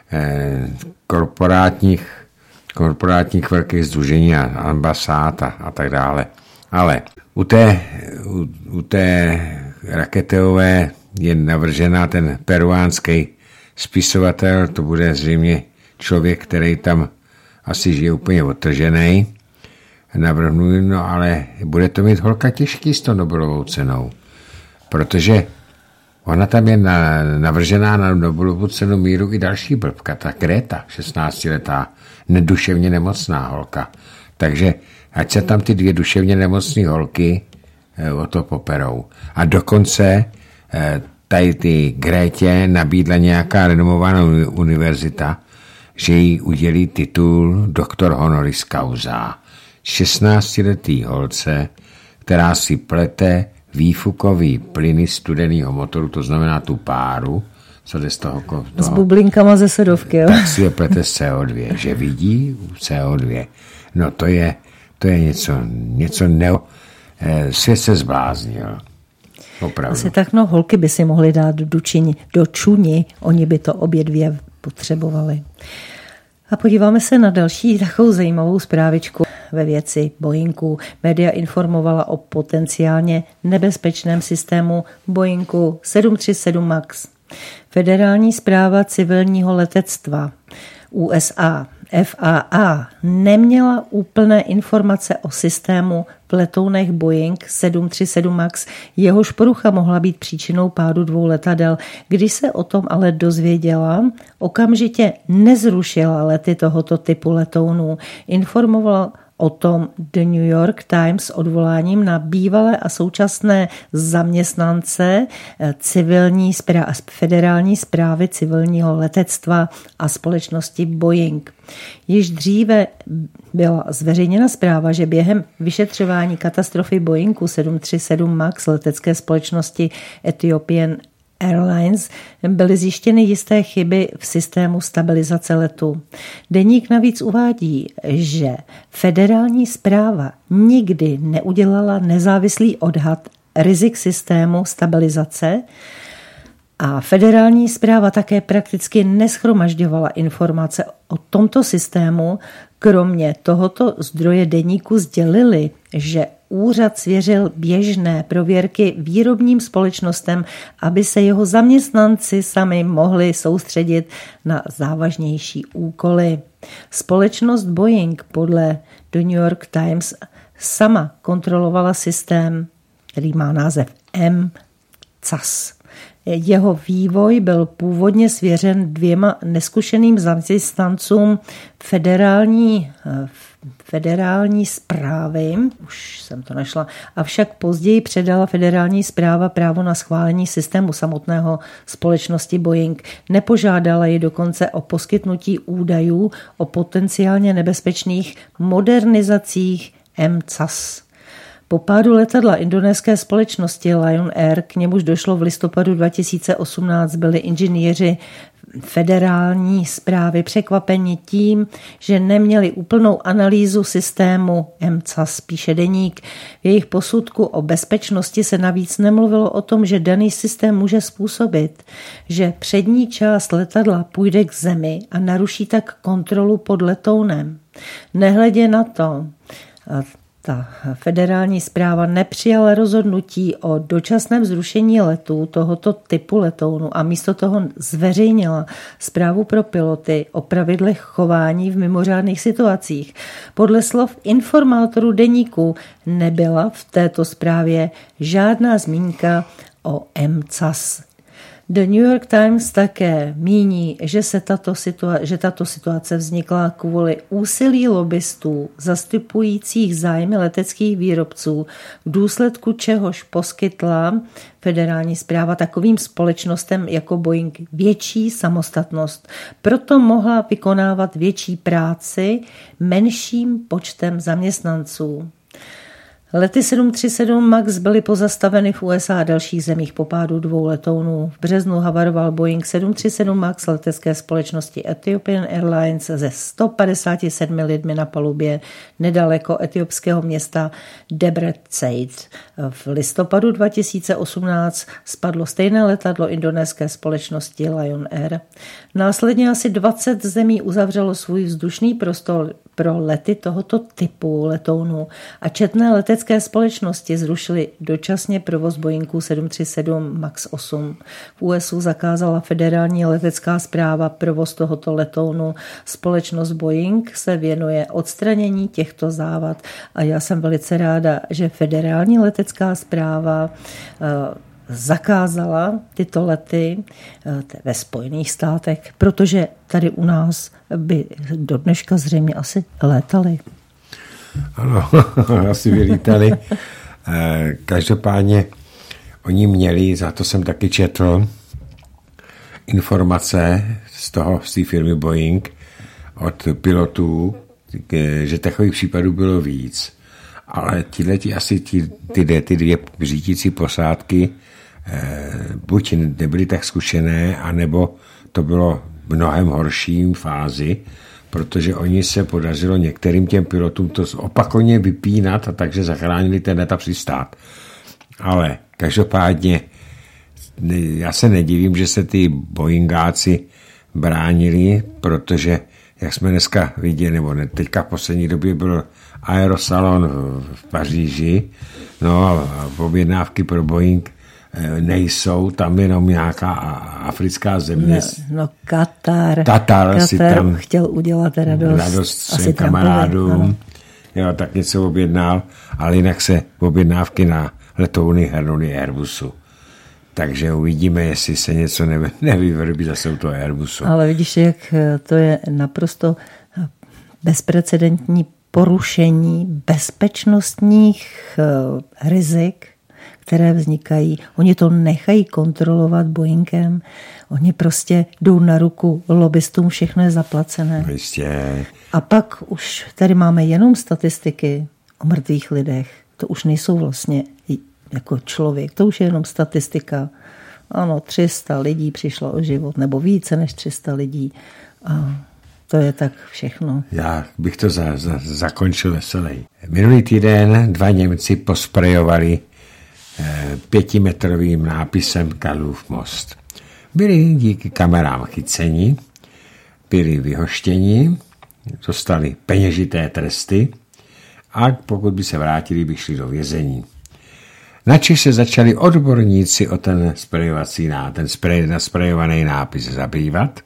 korporátních velkých sdružení a ambasád a tak dále. Ale u té Raketeové je navržená ten peruánský spisovatel, to bude zřejmě člověk, který tam asi žije úplně odtržený. Navrhnu, no ale bude to mít holka těžký s tou Nobelovou cenou, protože ona tam je navržená na Nobelovu cenu míru i další blbka, ta Greta, 16letá, neduševně nemocná holka. Takže ať se tam ty 2 duševně nemocné holky o to poperou. A dokonce tady ty Grétě nabídla nějaká renomovaná univerzita, že jí udělí titul doktor honoris causa 16letý holce, která si plete výfukový plyny studeného motoru, to znamená tu páru, co jde z toho s bublinkama ze sodovky, jo? Tak si je plete z CO2, že vidí CO2. No to je něco svět se zbláznil. Opravdu. Asi tak holky by si mohly dát do čuni, oni by to obě 2 potřebovali. A podíváme se na další takovou zajímavou zprávičku ve věci Boeingu. Média informovala o potenciálně nebezpečném systému Boeingu 737 MAX. Federální správa civilního letectva USA FAA neměla úplné informace o systému v letounech Boeing 737 MAX, jehož porucha mohla být příčinou pádu 2 letadel. Když se o tom ale dozvěděla, okamžitě nezrušila lety tohoto typu letounů. Informovala o tom The New York Times s odvoláním na bývalé a současné zaměstnance federální správy civilního letectva a společnosti Boeing. Již dříve byla zveřejněna zpráva, že během vyšetřování katastrofy Boeingu 737 MAX letecké společnosti Ethiopian Airlines byly zjištěny jisté chyby v systému stabilizace letu. Deník navíc uvádí, že federální správa nikdy neudělala nezávislý odhad rizik systému stabilizace a federální správa také prakticky neshromažďovala informace o tomto systému. Kromě tohoto zdroje deníku sdělili, že úřad svěřil běžné prověrky výrobním společnostem, aby se jeho zaměstnanci sami mohli soustředit na závažnější úkoly. Společnost Boeing podle The New York Times sama kontrolovala systém, který má název MCAS. Jeho vývoj byl původně svěřen 2 neskušeným zaměstnancům federální správy, už jsem to našla, avšak později předala federální správa právo na schválení systému samotného společnosti Boeing. Nepožádala ji dokonce o poskytnutí údajů o potenciálně nebezpečných modernizacích MCAS. Po pádu letadla indonéské společnosti Lion Air, k němuž došlo v listopadu 2018, byli inženýři federální správy překvapeni tím, že neměli úplnou analýzu systému MCAS, píše deník. V jejich posudku o bezpečnosti se navíc nemluvilo o tom, že daný systém může způsobit, že přední část letadla půjde k zemi a naruší tak kontrolu pod letounem. Nehledě na to, ta federální správa nepřijala rozhodnutí o dočasném zrušení letů tohoto typu letounu a místo toho zveřejnila zprávu pro piloty o pravidlech chování v mimořádných situacích. Podle slov informátorů deníku nebyla v této zprávě žádná zmínka o MCAS. The New York Times také míní, že tato situace vznikla kvůli úsilí lobbystů zastupujících zájmy leteckých výrobců, v důsledku čehož poskytla federální správa takovým společnostem jako Boeing větší samostatnost. Proto mohla vykonávat větší práci menším počtem zaměstnanců. Lety 737 MAX byly pozastaveny v USA a dalších zemích po pádu 2 letounů. V březnu havaroval Boeing 737 MAX letecké společnosti Ethiopian Airlines se 157 lidmi na palubě nedaleko etiopského města Debre Zeit. V listopadu 2018 spadlo stejné letadlo indonéské společnosti Lion Air. Následně asi 20 zemí uzavřelo svůj vzdušný prostor pro lety tohoto typu letounů a četné letecké společnosti zrušily dočasně provoz Boeingu 737 MAX 8. V USA zakázala federální letecká správa provoz tohoto letounu. Společnost Boeing se věnuje odstranění těchto závad a já jsem velice ráda, že federální letecká správa zakázala tyto lety ve Spojených státech, protože tady u nás by do dneška zřejmě asi létali. Ano, asi vylítali. Každopádně oni měli, za to jsem taky četl, informace z té firmy Boeing od pilotů, že takových případů bylo víc. Ale ty dvě řídící posádky buď nebyly tak zkušené, anebo to bylo v mnohem horší fázi, protože oni se podařilo některým těm pilotům to opakovaně vypínat a takže zachránili ten let a přistát. Ale každopádně já se nedivím, že se ty Boeingáci bránili, protože jak jsme dneska viděli, nebo teďka v poslední době byl Aerosalon v Paříži, no a objednávky pro Boeing nejsou, tam jenom nějaká africká země. No Katar si tam chtěl udělat radost svým kamarádům. Jo, tak něco objednal, ale jinak se objednávky na letouny hrnuly Airbusu. Takže uvidíme, jestli se něco nevyrobí zase u toho Airbusu. Ale vidíš, jak to je naprosto bezprecedentní porušení bezpečnostních rizik, které vznikají. Oni to nechají kontrolovat Boeingem, oni prostě jdou na ruku lobbystům, všechno je zaplacené. Jistě. A pak už tady máme jenom statistiky o mrtvých lidech. To už nejsou vlastně jako člověk, to už je jenom statistika. Ano, 300 lidí přišlo o život, nebo více než 300 lidí. A to je tak všechno. Já bych to zakončil veselý. Minulý týden 2 Němci posprejovali 5metrovým nápisem Karlův most. Byli díky kamerám chyceni, byli vyhoštěni, dostali peněžité tresty a pokud by se vrátili, by šli do vězení. Načež se začali odborníci o ten sprejovaný nápis zabývat.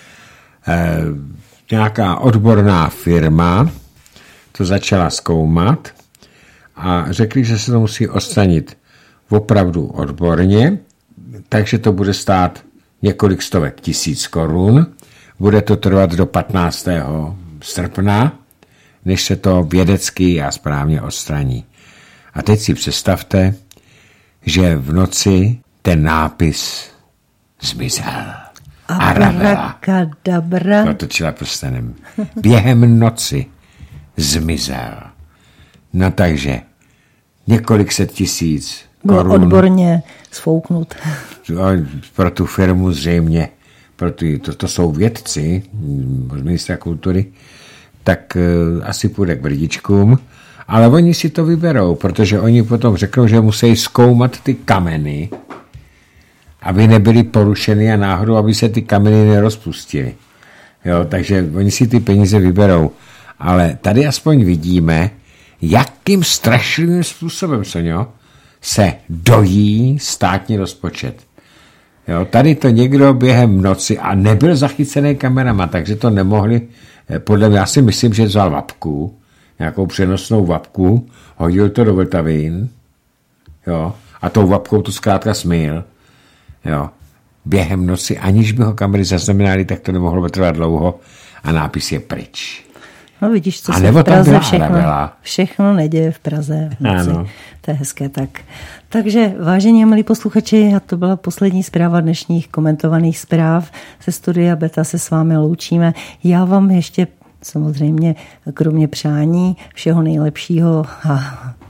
Nějaká odborná firma to začala zkoumat a řekli, že se to musí odstranit opravdu odborně, takže to bude stát několik stovek tisíc korun. Bude to trvat do 15. srpna, než se to vědecky a správně odstraní. A teď si představte, že v noci ten nápis zmizel. Abracadabra. Protočila prstenem. Během noci zmizel. No takže několik set tisíc korun. Odborně sfouknut. Pro tu firmu zřejmě, to jsou vědci z ministra kultury, tak asi půjde k vrdičkům, ale oni si to vyberou, protože oni potom řeknou, že musí zkoumat ty kameny, aby nebyly porušeny a náhodou, aby se ty kameny nerozpustily. Jo, takže oni si ty peníze vyberou. Ale tady aspoň vidíme, jakým strašlivým způsobem, Sonjo, se dojí státní rozpočet. Jo, tady to někdo během noci a nebyl zachycený kamerama, takže to nemohli, podle mě, já si myslím, že vzal vapku, nějakou přenosnou vapku, hodil to do Vltavín, jo, a tou vapkou to zkrátka smyl, jo, během noci, aniž by ho kamery zaznamenali, tak to nemohlo trvat dlouho a nápis je pryč. No vidíš, co se v Praze všechno neděje v Praze v noci. Ano. To je hezké tak. Takže vážení a milí posluchači, a to byla poslední zpráva dnešních komentovaných zpráv ze studia Beta se s vámi loučíme. Já vám ještě samozřejmě kromě přání všeho nejlepšího a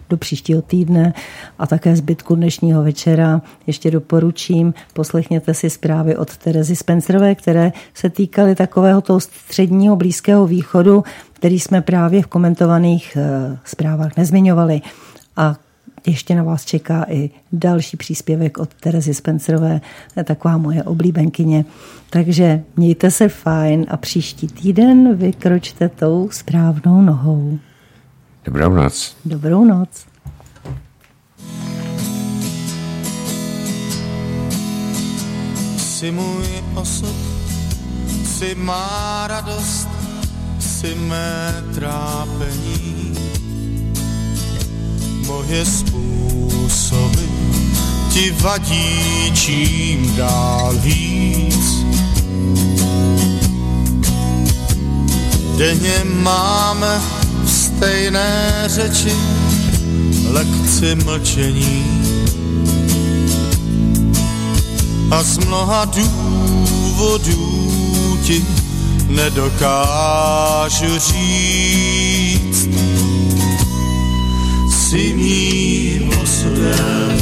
do příštího týdne a také zbytku dnešního večera. Ještě doporučím, poslechněte si zprávy od Terezy Spencerové, které se týkaly takového toho středního Blízkého východu, který jsme právě v komentovaných zprávách nezmiňovali. A ještě na vás čeká i další příspěvek od Terezy Spencerové, to je taková moje oblíbenkyně. Takže mějte se fajn a příští týden vykročte tou správnou nohou. Dobrou noc. Dobrou noc. Jsi můj osud, jsi má radost, jsi mé trápení. Moje způsoby ti vadí čím dál víc. Denně máme v stejné řeči lekci mlčení a z mnoha důvodů ti nedokážu říct. Jsi mým osudem,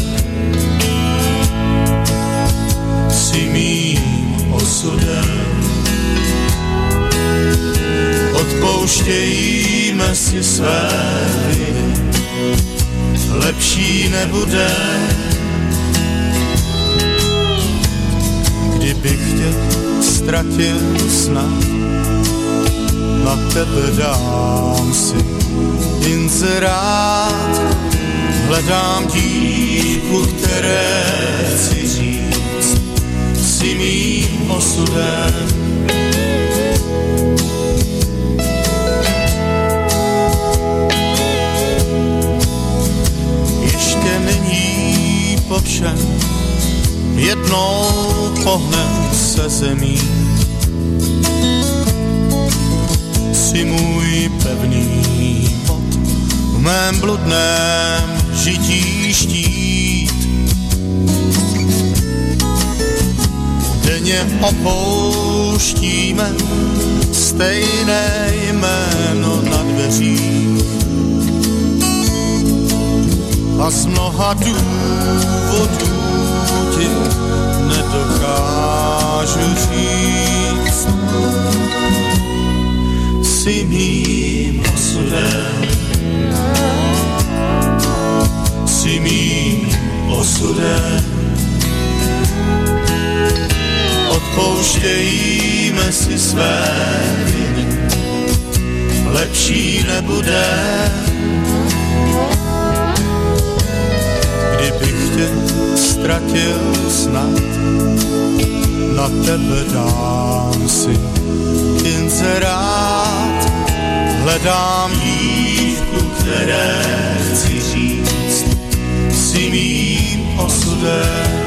jsi mým osudem. Odpouštějme si své viny, lepší nebude. Kdybych tě ztratil snad, na tebe dám si inzerát. Hledám dívku, které chci říct, jsi mým osudem. Ještě není po všem, jednou pohnem se zemí. Jsi můj pevný bod, v mém bludném žití štít. Denně opouštíme stejné jméno na dveřích a z mnoha důvodů ti nedokážu říct. Jsi mým osudem, jsi mým osudem. Odpouštějme si své viny, lepší nebude. Kdybych tě ztratil snad, na tebe dám si inzerát. Hledám dívku, které chci říct, jsi mým osudem.